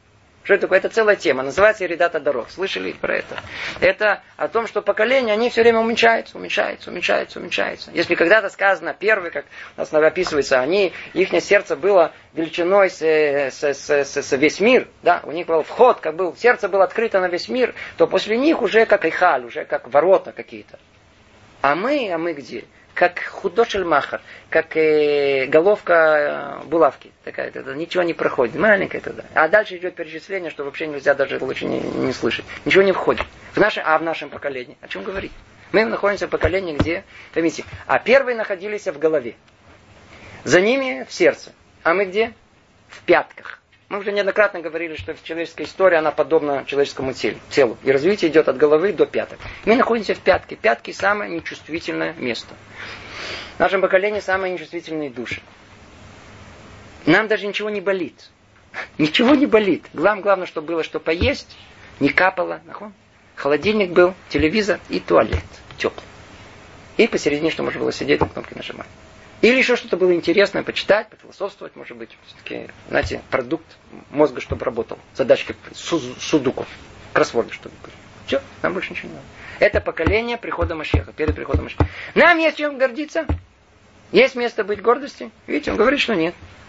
[SPEAKER 1] Что это такое? Это целая тема. Называется Еридат Адорот. Слышали про это? Это о том, что поколения, они все время уменьшаются, уменьшаются, уменьшаются, уменьшаются. Если когда-то сказано, первый, как у нас описывается, они, их сердце было величиной с, с, с, с, с весь мир, да, у них был вход, как был, сердце было открыто на весь мир, то после них уже как Айхаль, уже как ворота какие-то. А мы, а мы где? Как худошель махар, как э, головка э, булавки. Такая, это, ничего не проходит, маленькая тогда. А дальше идет перечисление, что вообще нельзя даже лучше не, не слышать. Ничего не входит. В наше, а в нашем поколении? О чем говорить? Мы находимся в поколении, где, поймите, а первые находились в голове. За ними в сердце. А мы где? В пятках. Мы уже неоднократно говорили, что человеческая история, она подобна человеческому телу. И развитие идет от головы до пяток. Мы находимся в пятке. Пятки самое нечувствительное место. В нашем поколении самые нечувствительные души. Нам даже ничего не болит. Ничего не болит. Главное, главное, что было, что поесть, не капало. Холодильник был, телевизор и туалет. Теплый. И посередине, что можно было сидеть, на кнопки нажимать. Или еще что-то было интересное, почитать, пофилософствовать, может быть. Все-таки, знаете, продукт мозга, чтобы работал. Задачки судуку, кроссворды, чтобы были. Все, нам больше ничего не надо. Это поколение прихода Машеха, перед приходом Машеха. Нам есть чем гордиться? Есть место быть гордости? Видите, он говорит, что нет.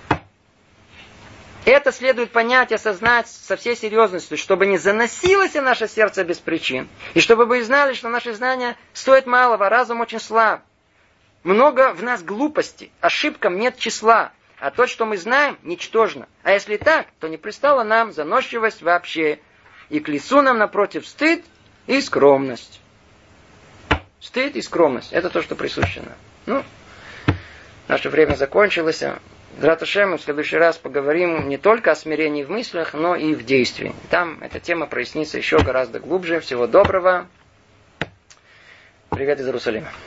[SPEAKER 1] Это следует понять, осознать со всей серьезностью, чтобы не заносилось наше сердце без причин. И чтобы вы знали, что наши знания стоят малого, разум очень слаб. Много в нас глупости, ошибкам нет числа, а то, что мы знаем, ничтожно. А если так, то не пристала нам заносчивость вообще. И к лицу нам напротив стыд и скромность. Стыд и скромность. Это то, что присуще нам. Ну, наше время закончилось. Д'Рат Ашем, мы в следующий раз поговорим не только о смирении в мыслях, но и в действии. Там эта тема прояснится еще гораздо глубже. Всего доброго. Привет из Иерусалима.